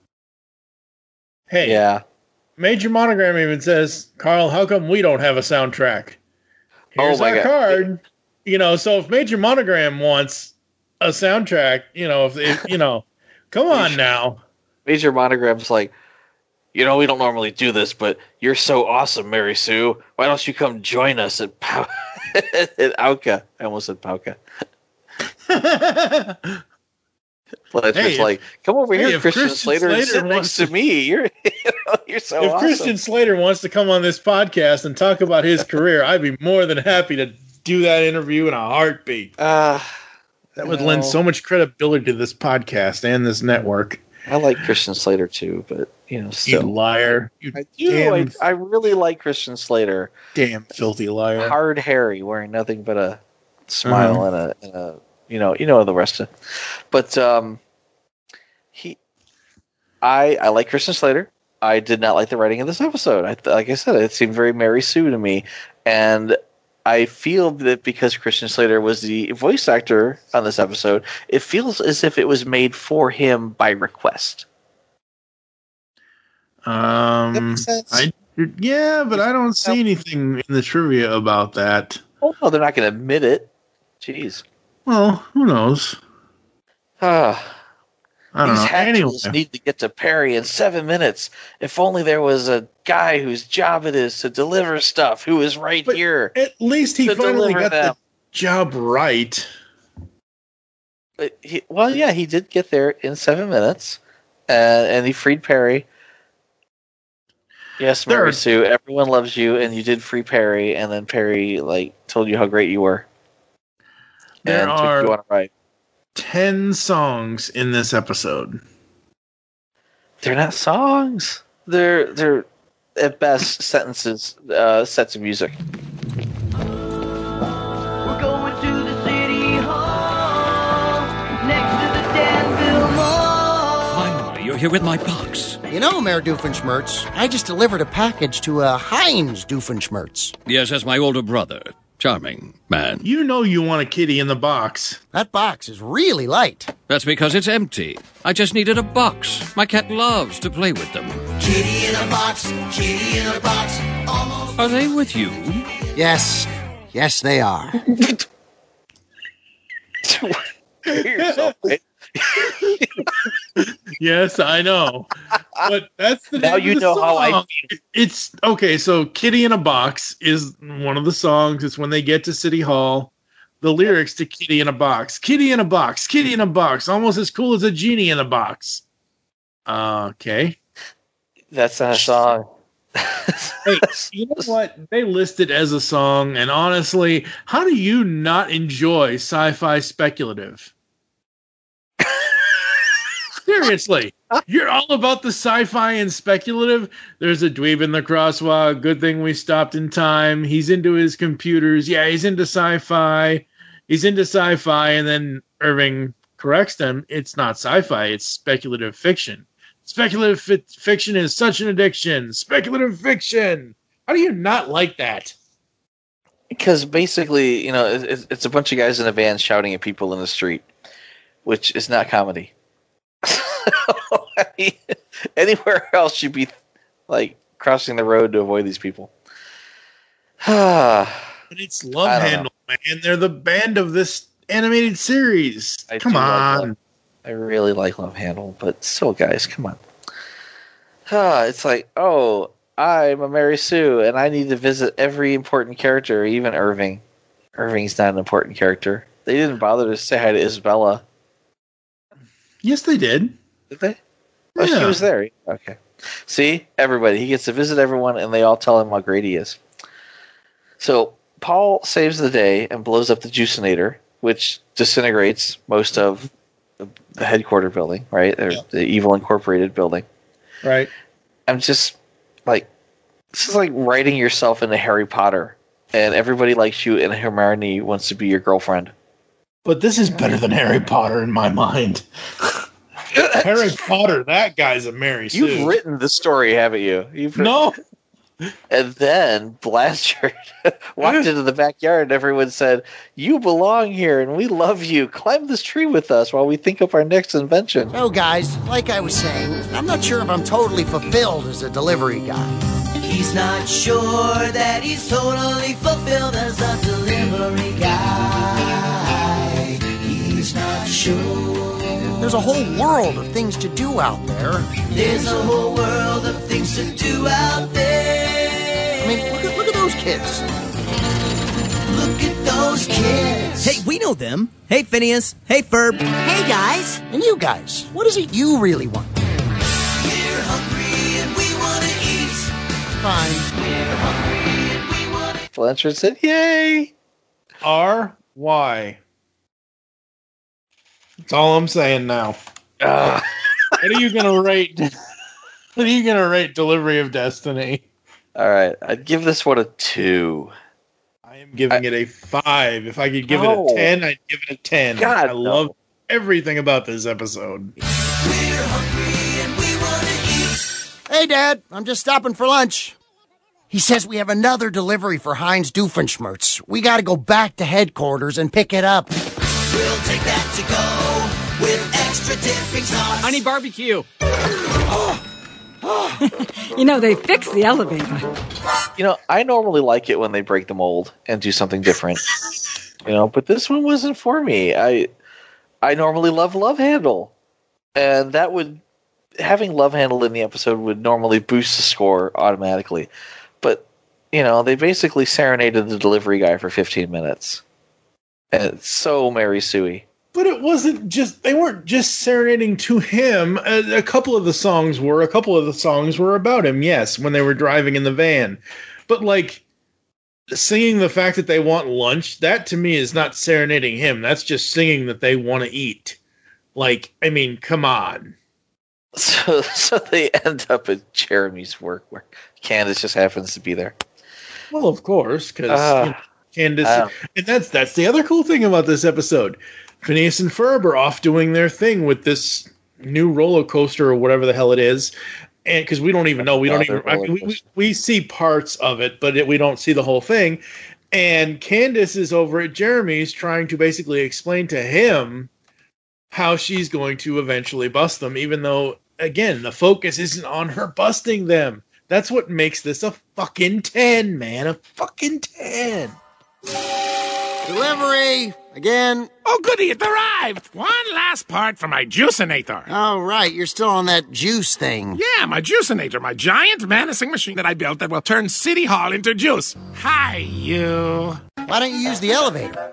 Hey. Yeah. Major Monogram even says, Carl, how come we don't have a soundtrack? Here's oh my our God. card. You know, so if Major Monogram wants a soundtrack, you know, if, if you know, come on now. Major Monogram's like, you know, we don't normally do this, but you're so awesome, Mary Sue. Why don't you come join us at Pau- at Auka? I almost said Pauka. Fletcher's hey, like, come over hey, here, Christian, Christian Slater, Slater and sit next to, to me. You're, you know, you're so if awesome. Christian Slater wants to come on this podcast and talk about his career, I'd be more than happy to do that interview in a heartbeat. Uh, that would lend so much credibility to this podcast and this network. I like Christian Slater too, but you know, still, you liar! You I do. damn, I, I really like Christian Slater. Damn filthy liar! Hard Harry, wearing nothing but a smile uh-huh. and a, and a, you know, you know the rest of. But um, he, I, I like Christian Slater. I did not like the writing of this episode. I, like I said, it seemed very Mary Sue to me, and I feel that because Christian Slater was the voice actor on this episode, it feels as if it was made for him by request. Um, I yeah, but I don't see anything in the trivia about that. Oh no, they're not going to admit it. Jeez. Well, who knows? Ah. I don't These know. hatchels Anyway. need to get to Perry in seven minutes. If only there was a guy whose job it is to deliver stuff who is right But here. At least he to finally deliver got them. the job right. But he, well, yeah, he did get there in seven minutes, uh, and he freed Perry. Yes, There Mary are- Sue, everyone loves you, and you did free Perry, and then Perry like told you how great you were, There and are- took you on a ride. ten songs in this episode. They're not songs. They're they're at best sentences, uh, sets of music. We're going to the city hall next to the Danville Mall. Finally, you're here with my box. You know, Mayor Doofenshmirtz, I just delivered a package to uh, Heinz Doofenshmirtz. Yes, as my older brother. Charming man. You know you want a kitty in the box. That box is really light. That's because it's empty. I just needed a box. My cat loves to play with them. Kitty in a box, kitty in a box. Almost. Are they with you? Yes. Yes, they are. Yes, I know. But that's the now name you of the know song. how I feel. It's okay. So, "Kitty in a Box" is one of the songs. It's when they get to City Hall. The lyrics to "Kitty in a Box," "Kitty in a box, kitty in a box," almost as cool as a genie in a box. Uh, okay, that's not a song. Hey, you know what? They list it as a song, and honestly, how do you not enjoy sci-fi speculative? Seriously, you're all about the sci-fi and speculative. There's a dweeb in the crosswalk. Good thing we stopped in time. He's into his computers. Yeah, he's into sci-fi. He's into sci-fi, and then Irving corrects them. It's not sci-fi. It's speculative fiction. Speculative fi- fiction is such an addiction. Speculative fiction. How do you not like that? Because basically, you know, it's, it's a bunch of guys in a van shouting at people in the street, which is not comedy. I mean, anywhere else you'd be like crossing the road to avoid these people. But it's Love Handle, man. They're the band of this animated series. I come do like on. Love- I really like Love Handle, but still, guys, come on. Ah, it's like, oh, I'm a Mary Sue, and I need to visit every important character, even Irving. Irving's not an important character. They didn't bother to say hi to Isabella. Yes, they did. Did they? Oh, Yeah. she was there. Okay. See? Everybody. He gets to visit everyone, and they all tell him how great he is. So, Paul saves the day and blows up the Juicinator, which disintegrates most of the, the headquarter building, right? Or the Evil Incorporated building. Right. I'm just, like, this is like writing yourself into Harry Potter, and everybody likes you, and Hermione wants to be your girlfriend. But this is better than Harry Potter in my mind. Harry Potter, that guy's a Mary Sue. You've written the story, haven't you? You've written- No. And then Blanchard walked into the backyard and everyone said, "You belong here and we love you. Climb this tree with us while we think up our next invention." So, guys, like I was saying, I'm not sure if I'm totally fulfilled as a delivery guy. He's not sure that he's totally fulfilled as a delivery guy. He's not sure. There's a whole world of things to do out there. There's a whole world of things to do out there. I mean, look at, look at those kids. Look at those kids. Hey, we know them. Hey, Phineas. Hey, Ferb. Hey, guys. And you guys, what is it you really want? We're hungry and we want to eat. Fine. We're hungry and we want to Blanchard said, "Yay!" R Y. That's all I'm saying now. Uh, what are you gonna rate? What are you gonna rate Delivery of Destiny? All right, I'd give this one a two. I am giving I, it a five. If I could give no. it a ten, I'd give it a ten. God, I no. love everything about this episode. We're hungry and we want to eat. Hey, Dad, I'm just stopping for lunch. He says we have another delivery for Heinz Doofenshmirtz. We got to go back to headquarters and pick it up. We'll take that to go with extra dipping sauce. Honey barbecue. You know, they fixed the elevator. You know, I normally like it when they break the mold and do something different. You know, but this one wasn't for me. I I normally love Love Handle. And that would having Love Handle in the episode would normally boost the score automatically. But, you know, they basically serenaded the delivery guy for fifteen minutes. And it's so Mary Sue-y. But it wasn't just, they weren't just serenading to him. A, a couple of the songs were, a couple of the songs were about him, yes, when they were driving in the van. But, like, singing the fact that they want lunch, that to me is not serenading him. That's just singing that they want to eat. Like, I mean, come on. So, so they end up at Jeremy's work where Candace just happens to be there. Well, of course, because Uh, you know, Candace, uh. and that's that's the other cool thing about this episode. Phineas and Ferb are off doing their thing with this new roller coaster or whatever the hell it is, and because we don't even know, we don't even. I mean, we, we we see parts of it, but it, we don't see the whole thing. And Candace is over at Jeremy's trying to basically explain to him how she's going to eventually bust them, even though, again, the focus isn't on her busting them. That's what makes this a fucking ten, man. A fucking ten. Delivery! Again. Oh, goody, it arrived! One last part for my juicinator. Oh, right. You're still on that juice thing. Yeah, my juicinator, my giant menacing machine that I built that will turn City Hall into juice. Hi, you. Why don't you use the elevator?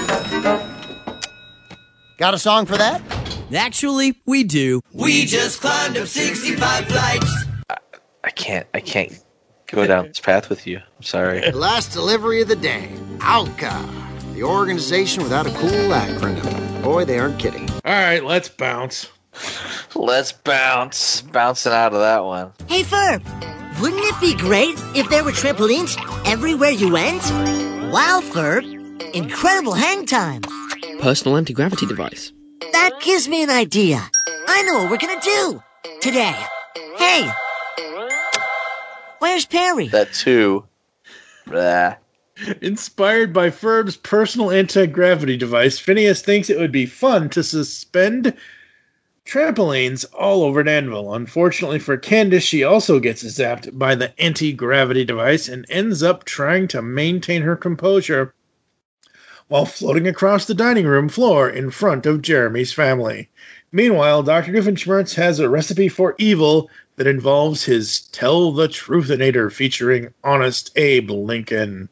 Got a song for that? Actually, we do. We just climbed up sixty-five flights. I can't. I can't go down this path with you. I'm sorry. The last delivery of the day. Alca. The organization without a cool acronym. Boy, they aren't kidding. All right, let's bounce. Let's bounce. Bouncing out of that one. Hey, Ferb, wouldn't it be great if there were trampolines everywhere you went? Wow, Ferb. Incredible hang time. Personal anti-gravity device. That gives me an idea. I know what we're gonna do today. Hey, where's Perry? That too. Blah. Inspired by Ferb's personal anti-gravity device, Phineas thinks it would be fun to suspend trampolines all over Danville. Unfortunately for Candace, she also gets zapped by the anti-gravity device and ends up trying to maintain her composure while floating across the dining room floor in front of Jeremy's family. Meanwhile, Doctor Doofenshmirtz has a recipe for evil that involves his Tell the Truthinator featuring Honest Abe Lincoln.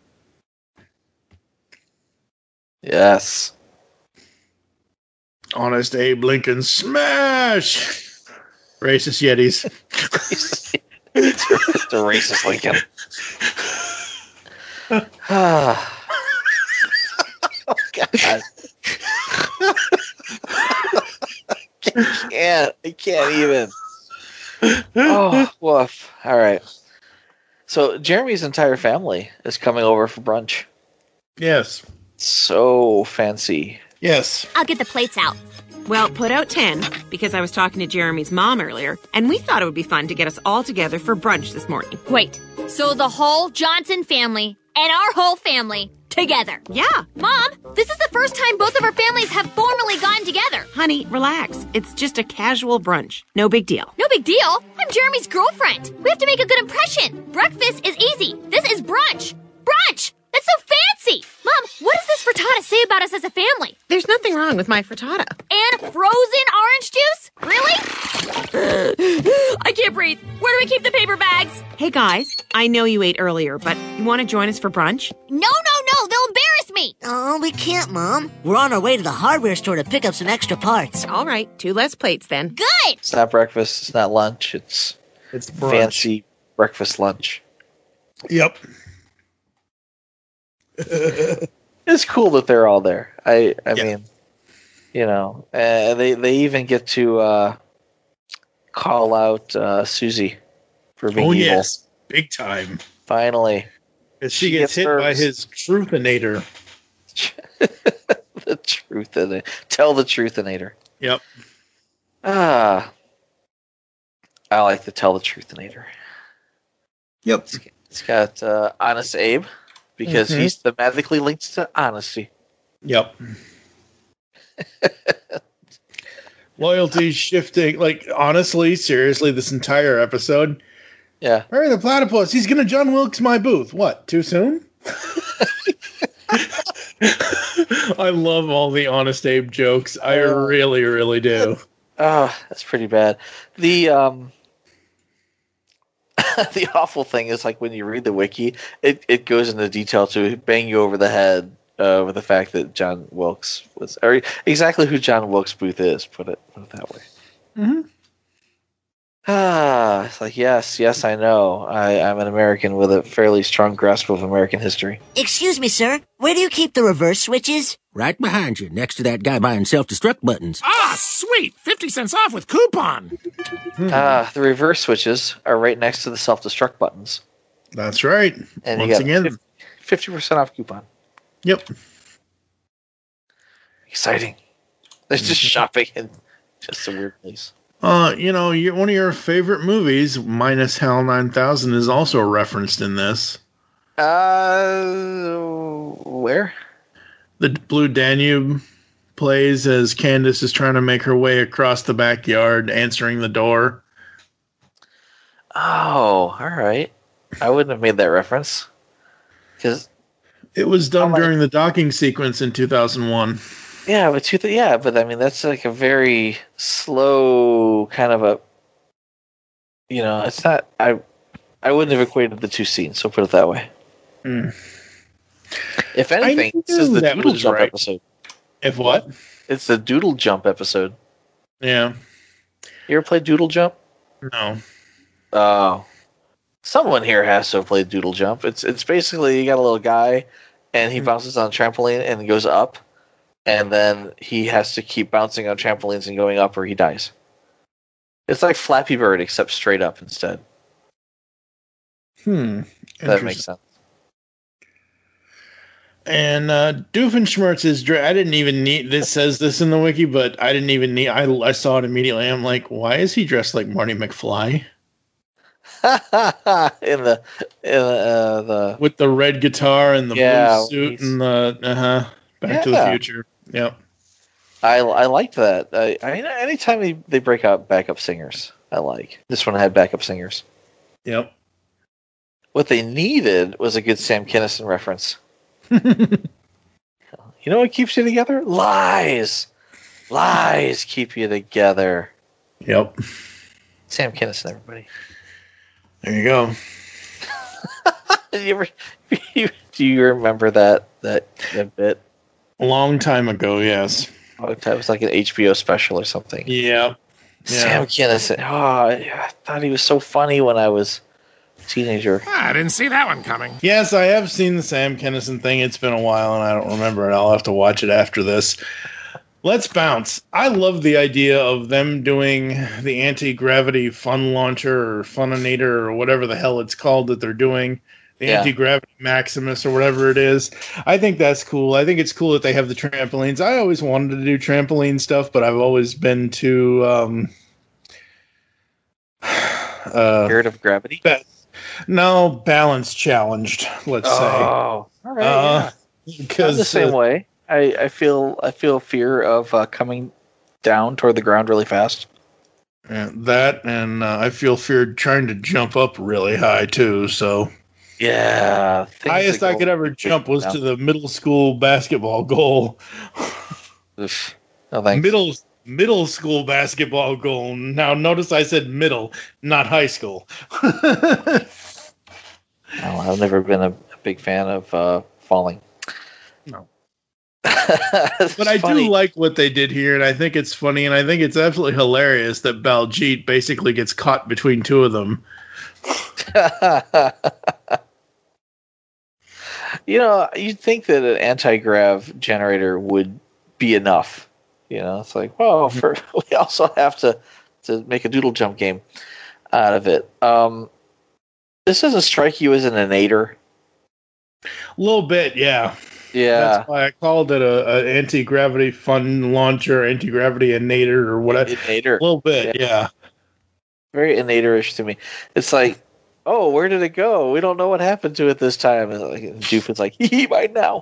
Yes. Honest Abe Lincoln smash! Racist Yetis. The racist Lincoln. Ah. Oh, God. I can't. I can't even. Oh, woof. All right. So, Jeremy's entire family is coming over for brunch. Yes. So fancy. Yes. I'll get the plates out. Well, put out ten, because I was talking to Jeremy's mom earlier, and we thought it would be fun to get us all together for brunch this morning. Wait, so the whole Johnson family and our whole family together? Yeah. Mom, this is the first time both of our families have formally gotten together. Honey, relax. It's just a casual brunch. No big deal. No big deal. I'm Jeremy's girlfriend. We have to make a good impression. Breakfast is easy. This is brunch. Brunch! That's so fancy! Mom, what does this frittata say about us as a family? There's nothing wrong with my frittata. And frozen orange juice? Really? I can't breathe. Where do we keep the paper bags? Hey, guys, I know you ate earlier, but you want to join us for brunch? No, no, no. They'll embarrass me. Oh, we can't, Mom. We're on our way to the hardware store to pick up some extra parts. All right, two less plates then. Good. It's not breakfast. It's not lunch. It's it's brunch. Fancy breakfast lunch. Yep. It's cool that they're all there. I I yeah. mean, you know, uh, they they even get to uh, call out uh, Susie for being oh, evil. yes, big time. Finally, because she, she gets, gets hit nerves. by his Truthinator. The Truthinator. Tell the Truthinator. Yep. Ah, I like the Tell the Truthinator. Yep. It's, it's got uh, Honest Abe. Because mm-hmm. he's thematically linked to honesty. Yep. Loyalty shifting. Like, honestly, seriously, this entire episode. Yeah. Harry the Platypus, he's going to John Wilkes my booth. What, too soon? I love all the Honest Abe jokes. I uh, really, really do. Oh, that's pretty bad. The, um... the awful thing is, like, when you read the wiki, it, it goes into detail to bang you over the head uh, with the fact that John Wilkes was, or exactly who John Wilkes Booth is. Put it put it that way. Mm-hmm. Ah, it's like, yes, yes, I know. I, I'm an American with a fairly strong grasp of American history. Excuse me, sir. Where do you keep the reverse switches? Right behind you, next to that guy buying self-destruct buttons. Ah, sweet! fifty cents off with coupon. Ah, the reverse switches are right next to the self-destruct buttons. That's right. And Once you got again, fifty percent off coupon. Yep. Exciting. There's just shopping in just a weird place. Uh, you know, your, one of your favorite movies, minus HAL nine thousand, is also referenced in this. Uh, where? The Blue Danube plays as Candace is trying to make her way across the backyard, answering the door. Oh, all right. I wouldn't have made that reference. Because it was done during the docking sequence in two thousand one. Yeah, but two th- yeah, but I mean that's like a very slow kind of a. You know, it's not. I I wouldn't have equated the two scenes. So put it that way. Mm. If anything, I this is the that Doodle was Jump right. episode. If what? It's the Doodle Jump episode. Yeah. You ever played Doodle Jump? No. Oh. Someone here has to have played Doodle Jump. It's it's basically you got a little guy, and he bounces on a trampoline and goes up, and then he has to keep bouncing on trampolines and going up, or he dies. It's like Flappy Bird, except straight up instead. Hmm. That makes sense. And uh, Doofenshmirtz is. Dra- I didn't even need. This says this in the wiki, but I didn't even need. I I saw it immediately. I'm like, why is he dressed like Marty McFly? in the in uh, the with the red guitar and the Yeah, blue suit and the uh huh Back to the Yeah. Future. Yep. I I liked that. I, I anytime they, they break out backup singers, I like. This one had backup singers. Yep. What they needed was a good Sam Kinison reference. You know what keeps you together? Lies. Lies keep you together. Yep. Sam Kinison, everybody. There you go. Did you ever, you, do you remember that, that that bit? A long time ago, yes. Oh, it was like an H B O special or something. Yeah. Sam Kinison. Oh, I thought he was so funny when I was a teenager. Ah, I didn't see that one coming. Yes, I have seen the Sam Kinison thing. It's been a while, and I don't remember it. I'll have to watch it after this. Let's bounce. I love the idea of them doing the anti-gravity fun launcher or funinator or whatever the hell it's called that they're doing. The Yeah. anti-gravity Maximus or whatever it is. I think that's cool. I think it's cool that they have the trampolines. I always wanted to do trampoline stuff, but I've always been too... Um, uh, Scared of gravity? ba- no, balance challenged, let's say. Oh, all right. Uh, yeah. because I'm the same uh, way. I, I feel I feel fear of uh, coming down toward the ground really fast. uh, that, and uh, I feel feared trying to jump up really high, too, so... Yeah. things Highest that I go- could ever jump was down. to the middle school basketball goal. Oof. No, thanks. Middle middle school basketball goal. Now, notice I said middle, not high school. Oh, I've never been a, a big fan of uh, falling. No. It's But I funny. do like what they did here, and I think it's funny, and I think it's absolutely hilarious that Baljeet basically gets caught between two of them. You know, you'd think that an anti-grav generator would be enough. You know, it's like, well, for, we also have to, to make a doodle jump game out of it. Um, this doesn't strike you as an inator. A little bit, yeah. Yeah. That's why I called it a, a anti-gravity fun launcher, anti-gravity inator, or whatever. Inator. A little bit, yeah. Very inator-ish to me. It's like, oh, where did it go? We don't know what happened to it this time. And like, Doof is like, hee right now.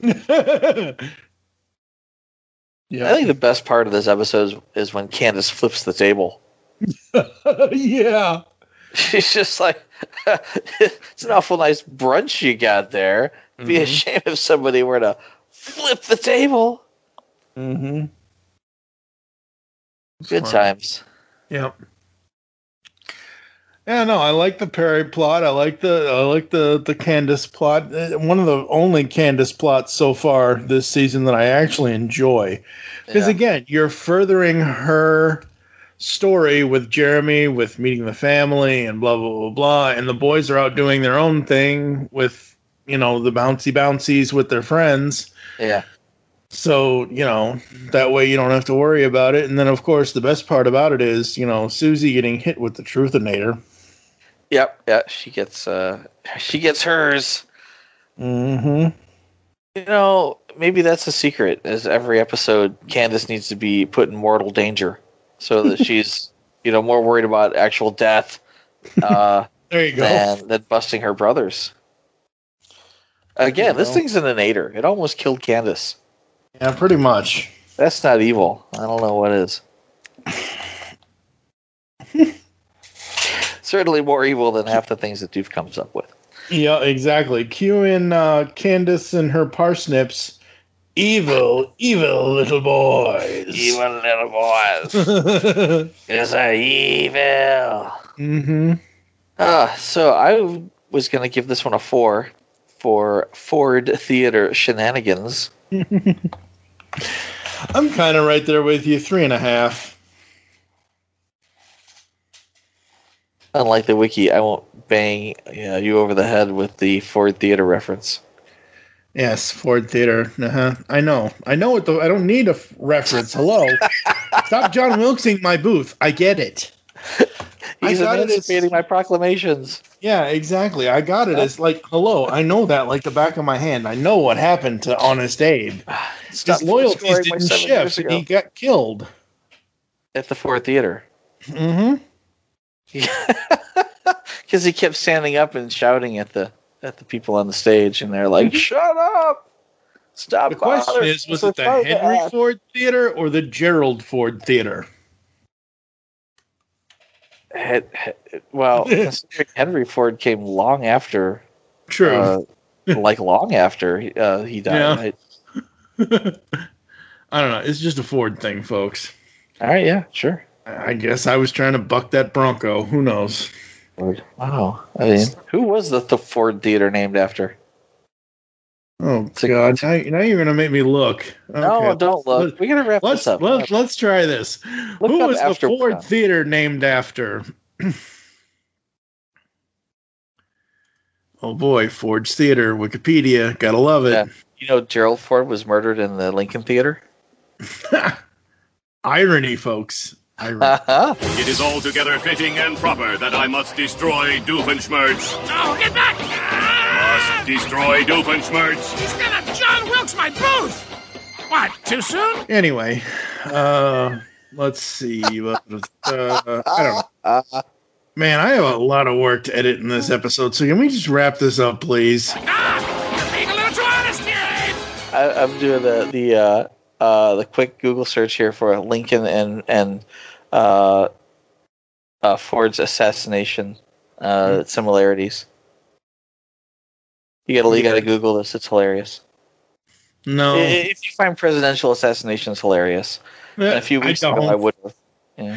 Yeah. I think the best part of this episode is, is when Candace flips the table. Yeah. She's just like, it's an awful nice brunch you got there. It'd be a Mhm. shame if somebody were to flip the table. Mm-hmm. Good Fun. times. Yep. Yeah, no, I like the Perry plot. I like the I like the the Candace plot. Uh, One of the only Candace plots so far this season that I actually enjoy, because Yeah. again, you're furthering her story with Jeremy, with meeting the family and blah, blah, blah, blah. And the boys are out doing their own thing with, you know, the bouncy bouncies with their friends. Yeah. So, you know, that way you don't have to worry about it. And then, of course, the best part about it is, you know, Susie getting hit with the Truthinator. Yep, yeah, she gets uh, she gets hers. Mm-hmm. You know, maybe that's a secret. As every episode, Candace needs to be put in mortal danger, so that she's, you know, more worried about actual death. Uh, there you go. Than, than busting her brothers. Again, this thing's an inator. It almost killed Candace. Yeah, pretty much. That's not evil. I don't know what is. Certainly more evil than half the things that Doof comes up with. Yeah, exactly. Cue in uh, Candace and her parsnips. Evil, evil little boys. Evil little boys. Yes, are evil. Mm-hmm. Uh, so I was going to give this one a four for Ford Theater shenanigans. I'm kind of right there with you. Three and a half. Unlike the wiki, I won't bang uh, you over the head with the Ford Theater reference. Yes, Ford Theater. Uh-huh. I know. I know it, though. I don't need a f- reference. Hello. Stop John Wilkesing my booth. I get it. He's I got emancipating it as, my proclamations. Yeah, exactly. I got it as like, hello, I know that like the back of my hand. I know what happened to Honest Abe. Stop His loyalties scoring my didn't seven years shift, and ago. he got killed. At the Ford Theater. Mm-hmm. Because he kept standing up and shouting at the at the people on the stage, and they're like, "Shut up! Stop!" The question bothering is, was us it the with Henry that." Ford Theater or the Gerald Ford Theater? He- he- well, considering Henry Ford came long after. True. Uh, like long after he, uh, he died. Yeah. Right? I don't know. It's just a Ford thing, folks. All right. Yeah. Sure. I guess I was trying to buck that Bronco. Who knows? Wow. I mean, who was the, the Ford Theater named after? Oh God! Now, now you're gonna make me look. Okay. No, don't look. Let's, We gotta wrap let's, this up. Let's let's try this. Look Who up was the after- Ford Theater named after? Oh boy, Ford's Theater, Wikipedia. Gotta love it. Yeah. You know, Gerald Ford was murdered in the Lincoln Theater. Irony, folks. Irony. It is altogether fitting and proper that I must destroy Doofenshmirtz. No, get back! Must destroy Doofenshmirtz. He's gonna John Wilkes my booth! What, too soon? Anyway, uh, let's see. Uh, I don't know. Man, I have a lot of work to edit in this episode, so can we just wrap this up, please? Ah, you're being a little too honest here, Abe! I, I'm doing the the uh, uh, the quick Google search here for Lincoln and and uh, uh, Ford's assassination uh, Mm-hmm. similarities. You gotta you gotta Google this. It's hilarious. No. I- If you find presidential assassinations hilarious, Uh, and a few I weeks ago don't. I would have. Yeah.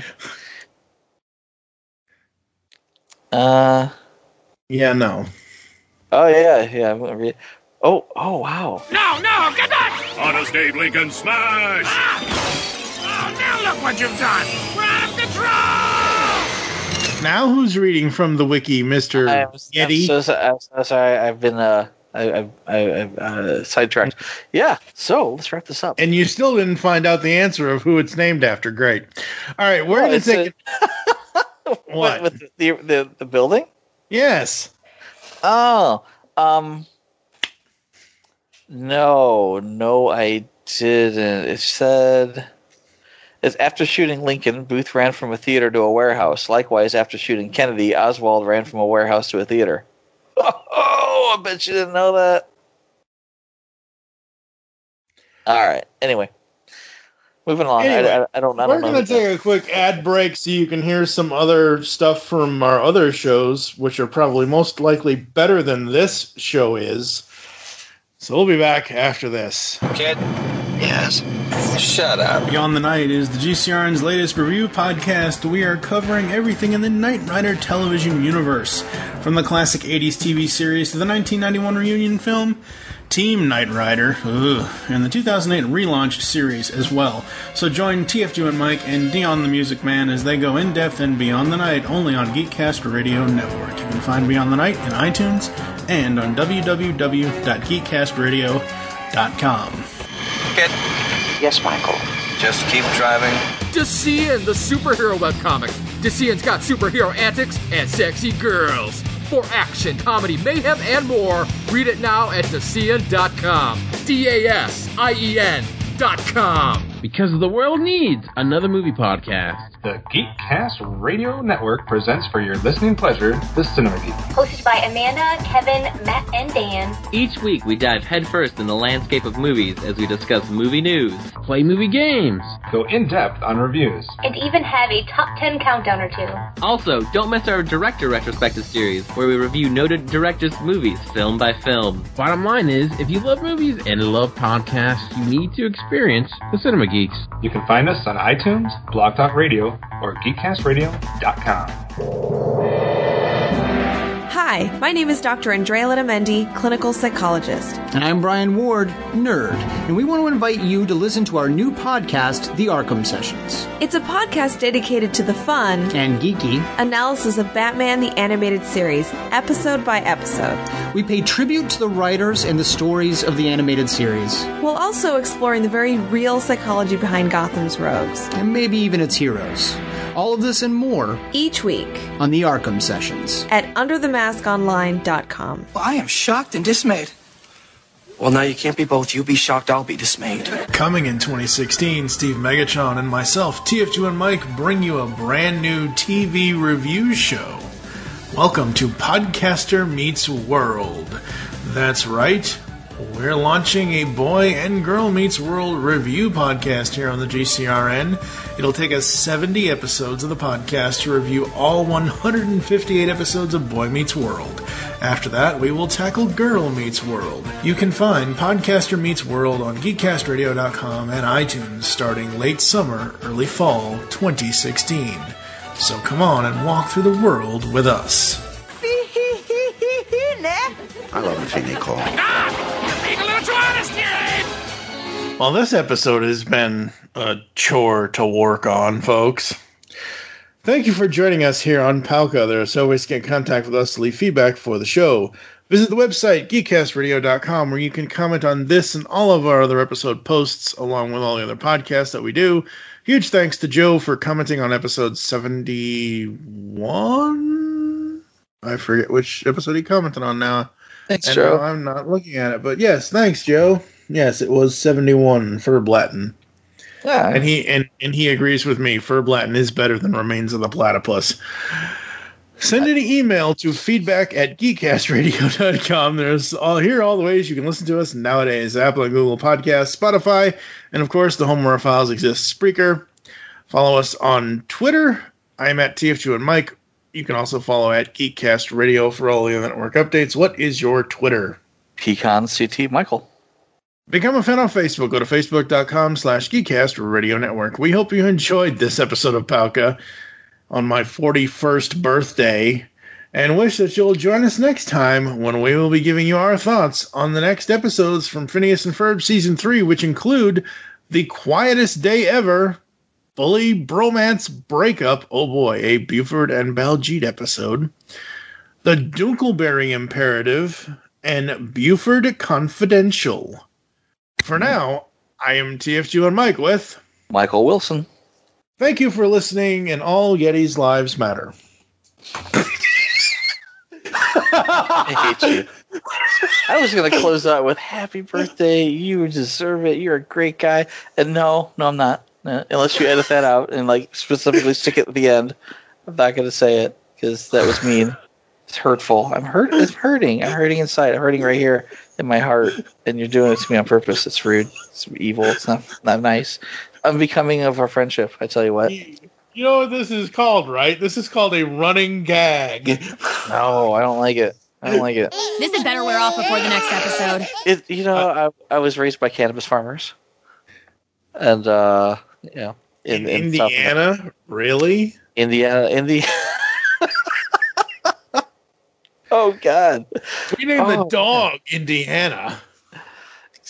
Uh. Yeah, no. Oh yeah, yeah. I'm gonna read. Oh, oh wow. No, no, get back! Honest Abe Lincoln, smash! Oh, now look what you've done! We're out of control! Now who's reading from the wiki, Mister I'm, Yeti? I'm so, I'm so sorry. I've been uh, I, I, I, I've uh, sidetracked. Yeah. So let's wrap this up. And you still didn't find out the answer of who it's named after. Great. All right, we're Oh, going it's to take it. What? With the, the the building? Yes. Oh, um, no, no, I didn't. It said, "As after shooting Lincoln, Booth ran from a theater to a warehouse. Likewise, after shooting Kennedy, Oswald ran from a warehouse to a theater." Oh, I bet you didn't know that. All right. Anyway, moving along. Anyway, I, I, I don't. I We're don't know. going to take a quick ad break so you can hear some other stuff from our other shows, which are probably most likely better than this show is. So we'll be back after this. Kid? Yes. Shut up. Beyond the Night is the G C R N's latest review podcast. We are covering everything in the Knight Rider television universe, from the classic eighties T V series to the nineteen ninety-one reunion film Team Knight Rider, ugh, and the two thousand eight relaunched series as well. So join T F G and Mike and Dion the Music Man as they go in depth and Beyond the Night only on Geekcast Radio Network. You can find Beyond the Night in iTunes and on w w w dot geekcast radio dot com. Kid. Yes, Michael. Just keep driving. Decian, the superhero webcomic. Decian's got superhero antics and sexy girls. For action, comedy, mayhem, and more, read it now at Decian dot com. D A S I E N dot com. Because the world needs another movie podcast. The Geekcast Radio Network presents for your listening pleasure the Cinema Geek. Hosted by Amanda, Kevin, Matt, and Dan. Each week we dive headfirst in the landscape of movies as we discuss movie news, play movie games, go in-depth on reviews, and even have a top ten countdown or two. Also, don't miss our director retrospective series where we review noted directors' movies film by film. Bottom line is, if you love movies and love podcasts, you need to experience the Cinema Geeks. You can find us on iTunes, Blog Talk Radio, or geekcast radio dot com. Hi, my name is Doctor Andrea Letamendi, clinical psychologist. And I'm Brian Ward, nerd. And we want to invite you to listen to our new podcast, The Arkham Sessions. It's a podcast dedicated to the fun and geeky analysis of Batman the Animated Series, episode by episode. We pay tribute to the writers and the stories of the animated series, while also exploring the very real psychology behind Gotham's rogues. And maybe even its heroes. All of this and more each week on The Arkham Sessions at under the mask online dot com. Well, I am shocked and dismayed. Well, now you can't be both. You be shocked, I'll be dismayed. Coming in twenty sixteen, Steve Megachon and myself, T F G and Mike, bring you a brand new T V review show. Welcome to Podcaster Meets World. That's right. We're launching a Boy and Girl Meets World review podcast here on the G C R N. It'll take us seventy episodes of the podcast to review all one hundred fifty-eight episodes of Boy Meets World. After that, we will tackle Girl Meets World. You can find Podcaster Meets World on geekcast radio dot com and iTunes starting late summer, early fall twenty sixteen. So come on and walk through the world with us. I love it, Fee Nicole. Ah! You're being a little too honest here, Abe! Well, this episode has been a chore to work on, folks. Thank you for joining us here on Palca. There are several ways to get in contact with us to leave feedback for the show. Visit the website, geekcast radio dot com, where you can comment on this and all of our other episode posts, along with all the other podcasts that we do. Huge thanks to Joe for commenting on episode seventy-one? I forget which episode he commented on now. Thanks, and Joe. now I'm not looking at it, but yes, thanks, Joe. Yes, it was seventy-one for Blatten. Yeah. And he and, and he agrees with me. Furblatten is better than Remains of the Platypus. Send an email to feedback at geekcast radio dot com. There's all here are all the ways you can listen to us nowadays: Apple and Google Podcasts, Spotify, and of course the home where our files exist, Spreaker. Follow us on Twitter. I'm at T F G and Mike. You can also follow at Geekcast Radio for all the network updates. What is your Twitter? Pecan C T Michael. Become a fan on Facebook. Go to facebook dot com slash Geekcast Radio Network. We hope you enjoyed this episode of Palca on my forty-first birthday, and wish that you'll join us next time when we will be giving you our thoughts on the next episodes from Phineas and Ferb Season three, which include The Quietest Day Ever, Bully Bromance Breakup, oh boy, a Buford and Baljeet episode, The Dunkleberry Imperative, and Buford Confidential. For now, I am T F G and Mike with Michael Wilson. Thank you for listening, and all Yetis' lives matter. I hate you. I was going to close out with happy birthday. You deserve it. You're a great guy. And no, no, I'm not. No, unless you edit that out and like specifically stick it at the end. I'm not going to say it because that was mean. It's hurtful. I'm hurt. It's hurting. I'm hurting inside. I'm hurting right here in my heart. And you're doing it to me on purpose. It's rude. It's evil. It's not not nice. Unbecoming of our friendship. I tell you what. You know what this is called, right? This is called a running gag. No, I don't like it. I don't like it. This had better wear off before the next episode. It. You know, I I was raised by cannabis farmers, and uh, you know, in, in, in Indiana, really? Indiana, Indiana. Oh God! We named oh, the dog Indiana.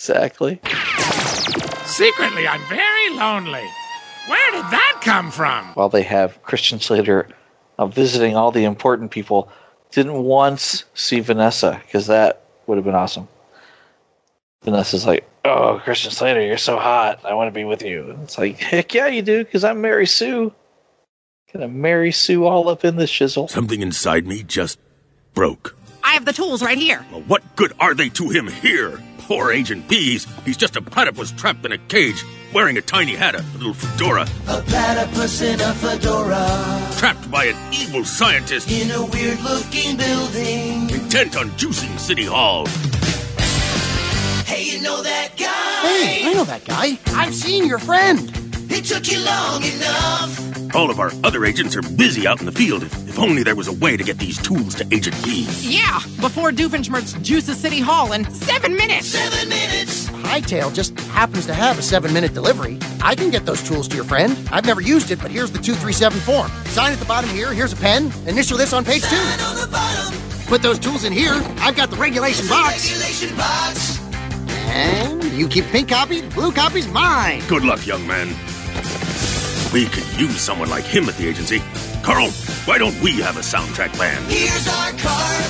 Exactly. Secretly, I'm very lonely. Where did that come from? While they have Christian Slater uh, visiting all the important people, didn't once see Vanessa, because that would have been awesome. Vanessa's like, oh, Christian Slater, you're so hot. I want to be with you. And it's like, heck yeah, you do, because I'm Mary Sue. Gonna Mary Sue all up in this shizzle. Something inside me just broke. I have the tools right here. Well, what good are they to him here? Poor Agent Pease. He's just a platypus trapped in a cage, wearing a tiny hat, a little fedora. A platypus in a fedora. Trapped by an evil scientist. In a weird-looking building. Intent on juicing City Hall. Hey, you know that guy? Hey, I know that guy. I've seen your friend. It took you long enough. All of our other agents are busy out in the field. If, if only there was a way to get these tools to Agent P. Yeah, before Doofenshmirtz juices City Hall in seven minutes. Seven minutes. Hightail just happens to have a seven-minute delivery. I can get those tools to your friend. I've never used it, but here's the two three seven form. Sign at the bottom here. Here's a pen. Initial this on page two. Sign on the bottom. Put those tools in here. I've got the regulation box. Regulation box. And you keep pink copy, blue copy's mine. Good luck, young man. We could use someone like him at the agency. Carl, why don't we have a soundtrack band? Here's our card.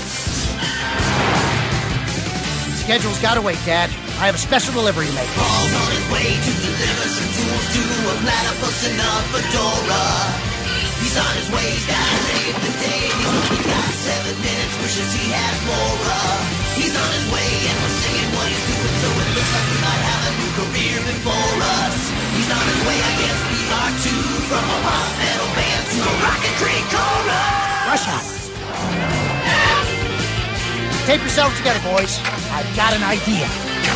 Schedule's gotta wait, Dad. I have a special delivery to make. Paul's on his way to deliver some tools to a platypus in a fedora. He's on his way, he's gotta save the day. He's only got seven minutes, wishes he had more. Uh, he's on his way and we're singing what he's doing, so it looks like he might have a new career before us. He's on his way, I guess we are too. From a pop metal band to a rock and creek chorus. Rush hour. Tape yourselves together, boys. I've got an idea.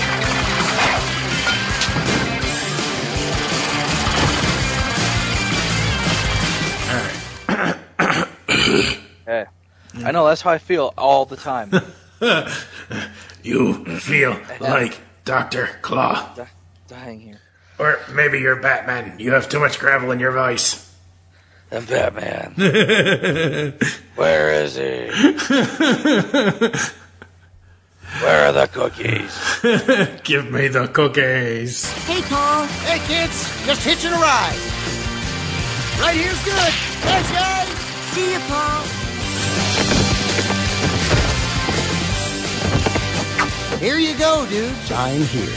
Hey, I know, that's how I feel all the time. You feel like Doctor Claw. D- dying here. Or maybe you're Batman. You have too much gravel in your voice. I'm Batman. Where is he? Where are the cookies? Give me the cookies. Hey, Paul. Hey, kids. Just hitching a ride. Right here's good. Thanks, guys. See you, Paul. Here you go, dude. Sign here.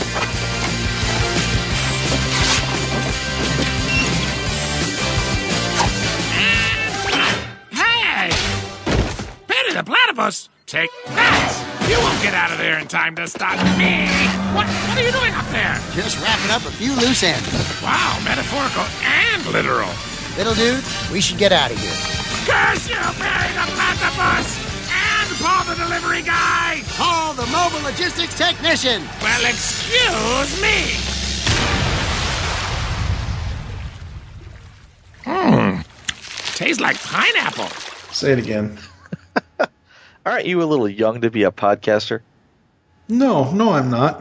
Hey! Betty the Platypus, take that! You won't get out of there in time to stop me! What, what are you doing up there? Just wrapping up a few loose ends. Wow, metaphorical and literal. Little dude, we should get out of here. Curse you, Barry the Platypus! And Paul the delivery guy! Paul the mobile logistics technician! Well, excuse me! Hmm. Tastes like pineapple. Say it again. Aren't you a little young to be a podcaster? No, no, I'm not.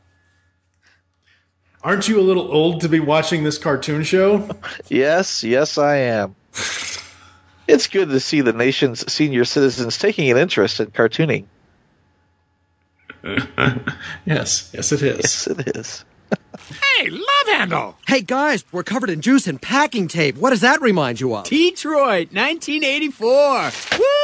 Aren't you a little old to be watching this cartoon show? Yes, yes, I am. It's good to see the nation's senior citizens taking an interest in cartooning. Yes, yes, it is. Yes, it is. Hey, Love Handle! Hey, guys, we're covered in juice and packing tape. What does that remind you of? Detroit, nineteen eighty-four. Woo!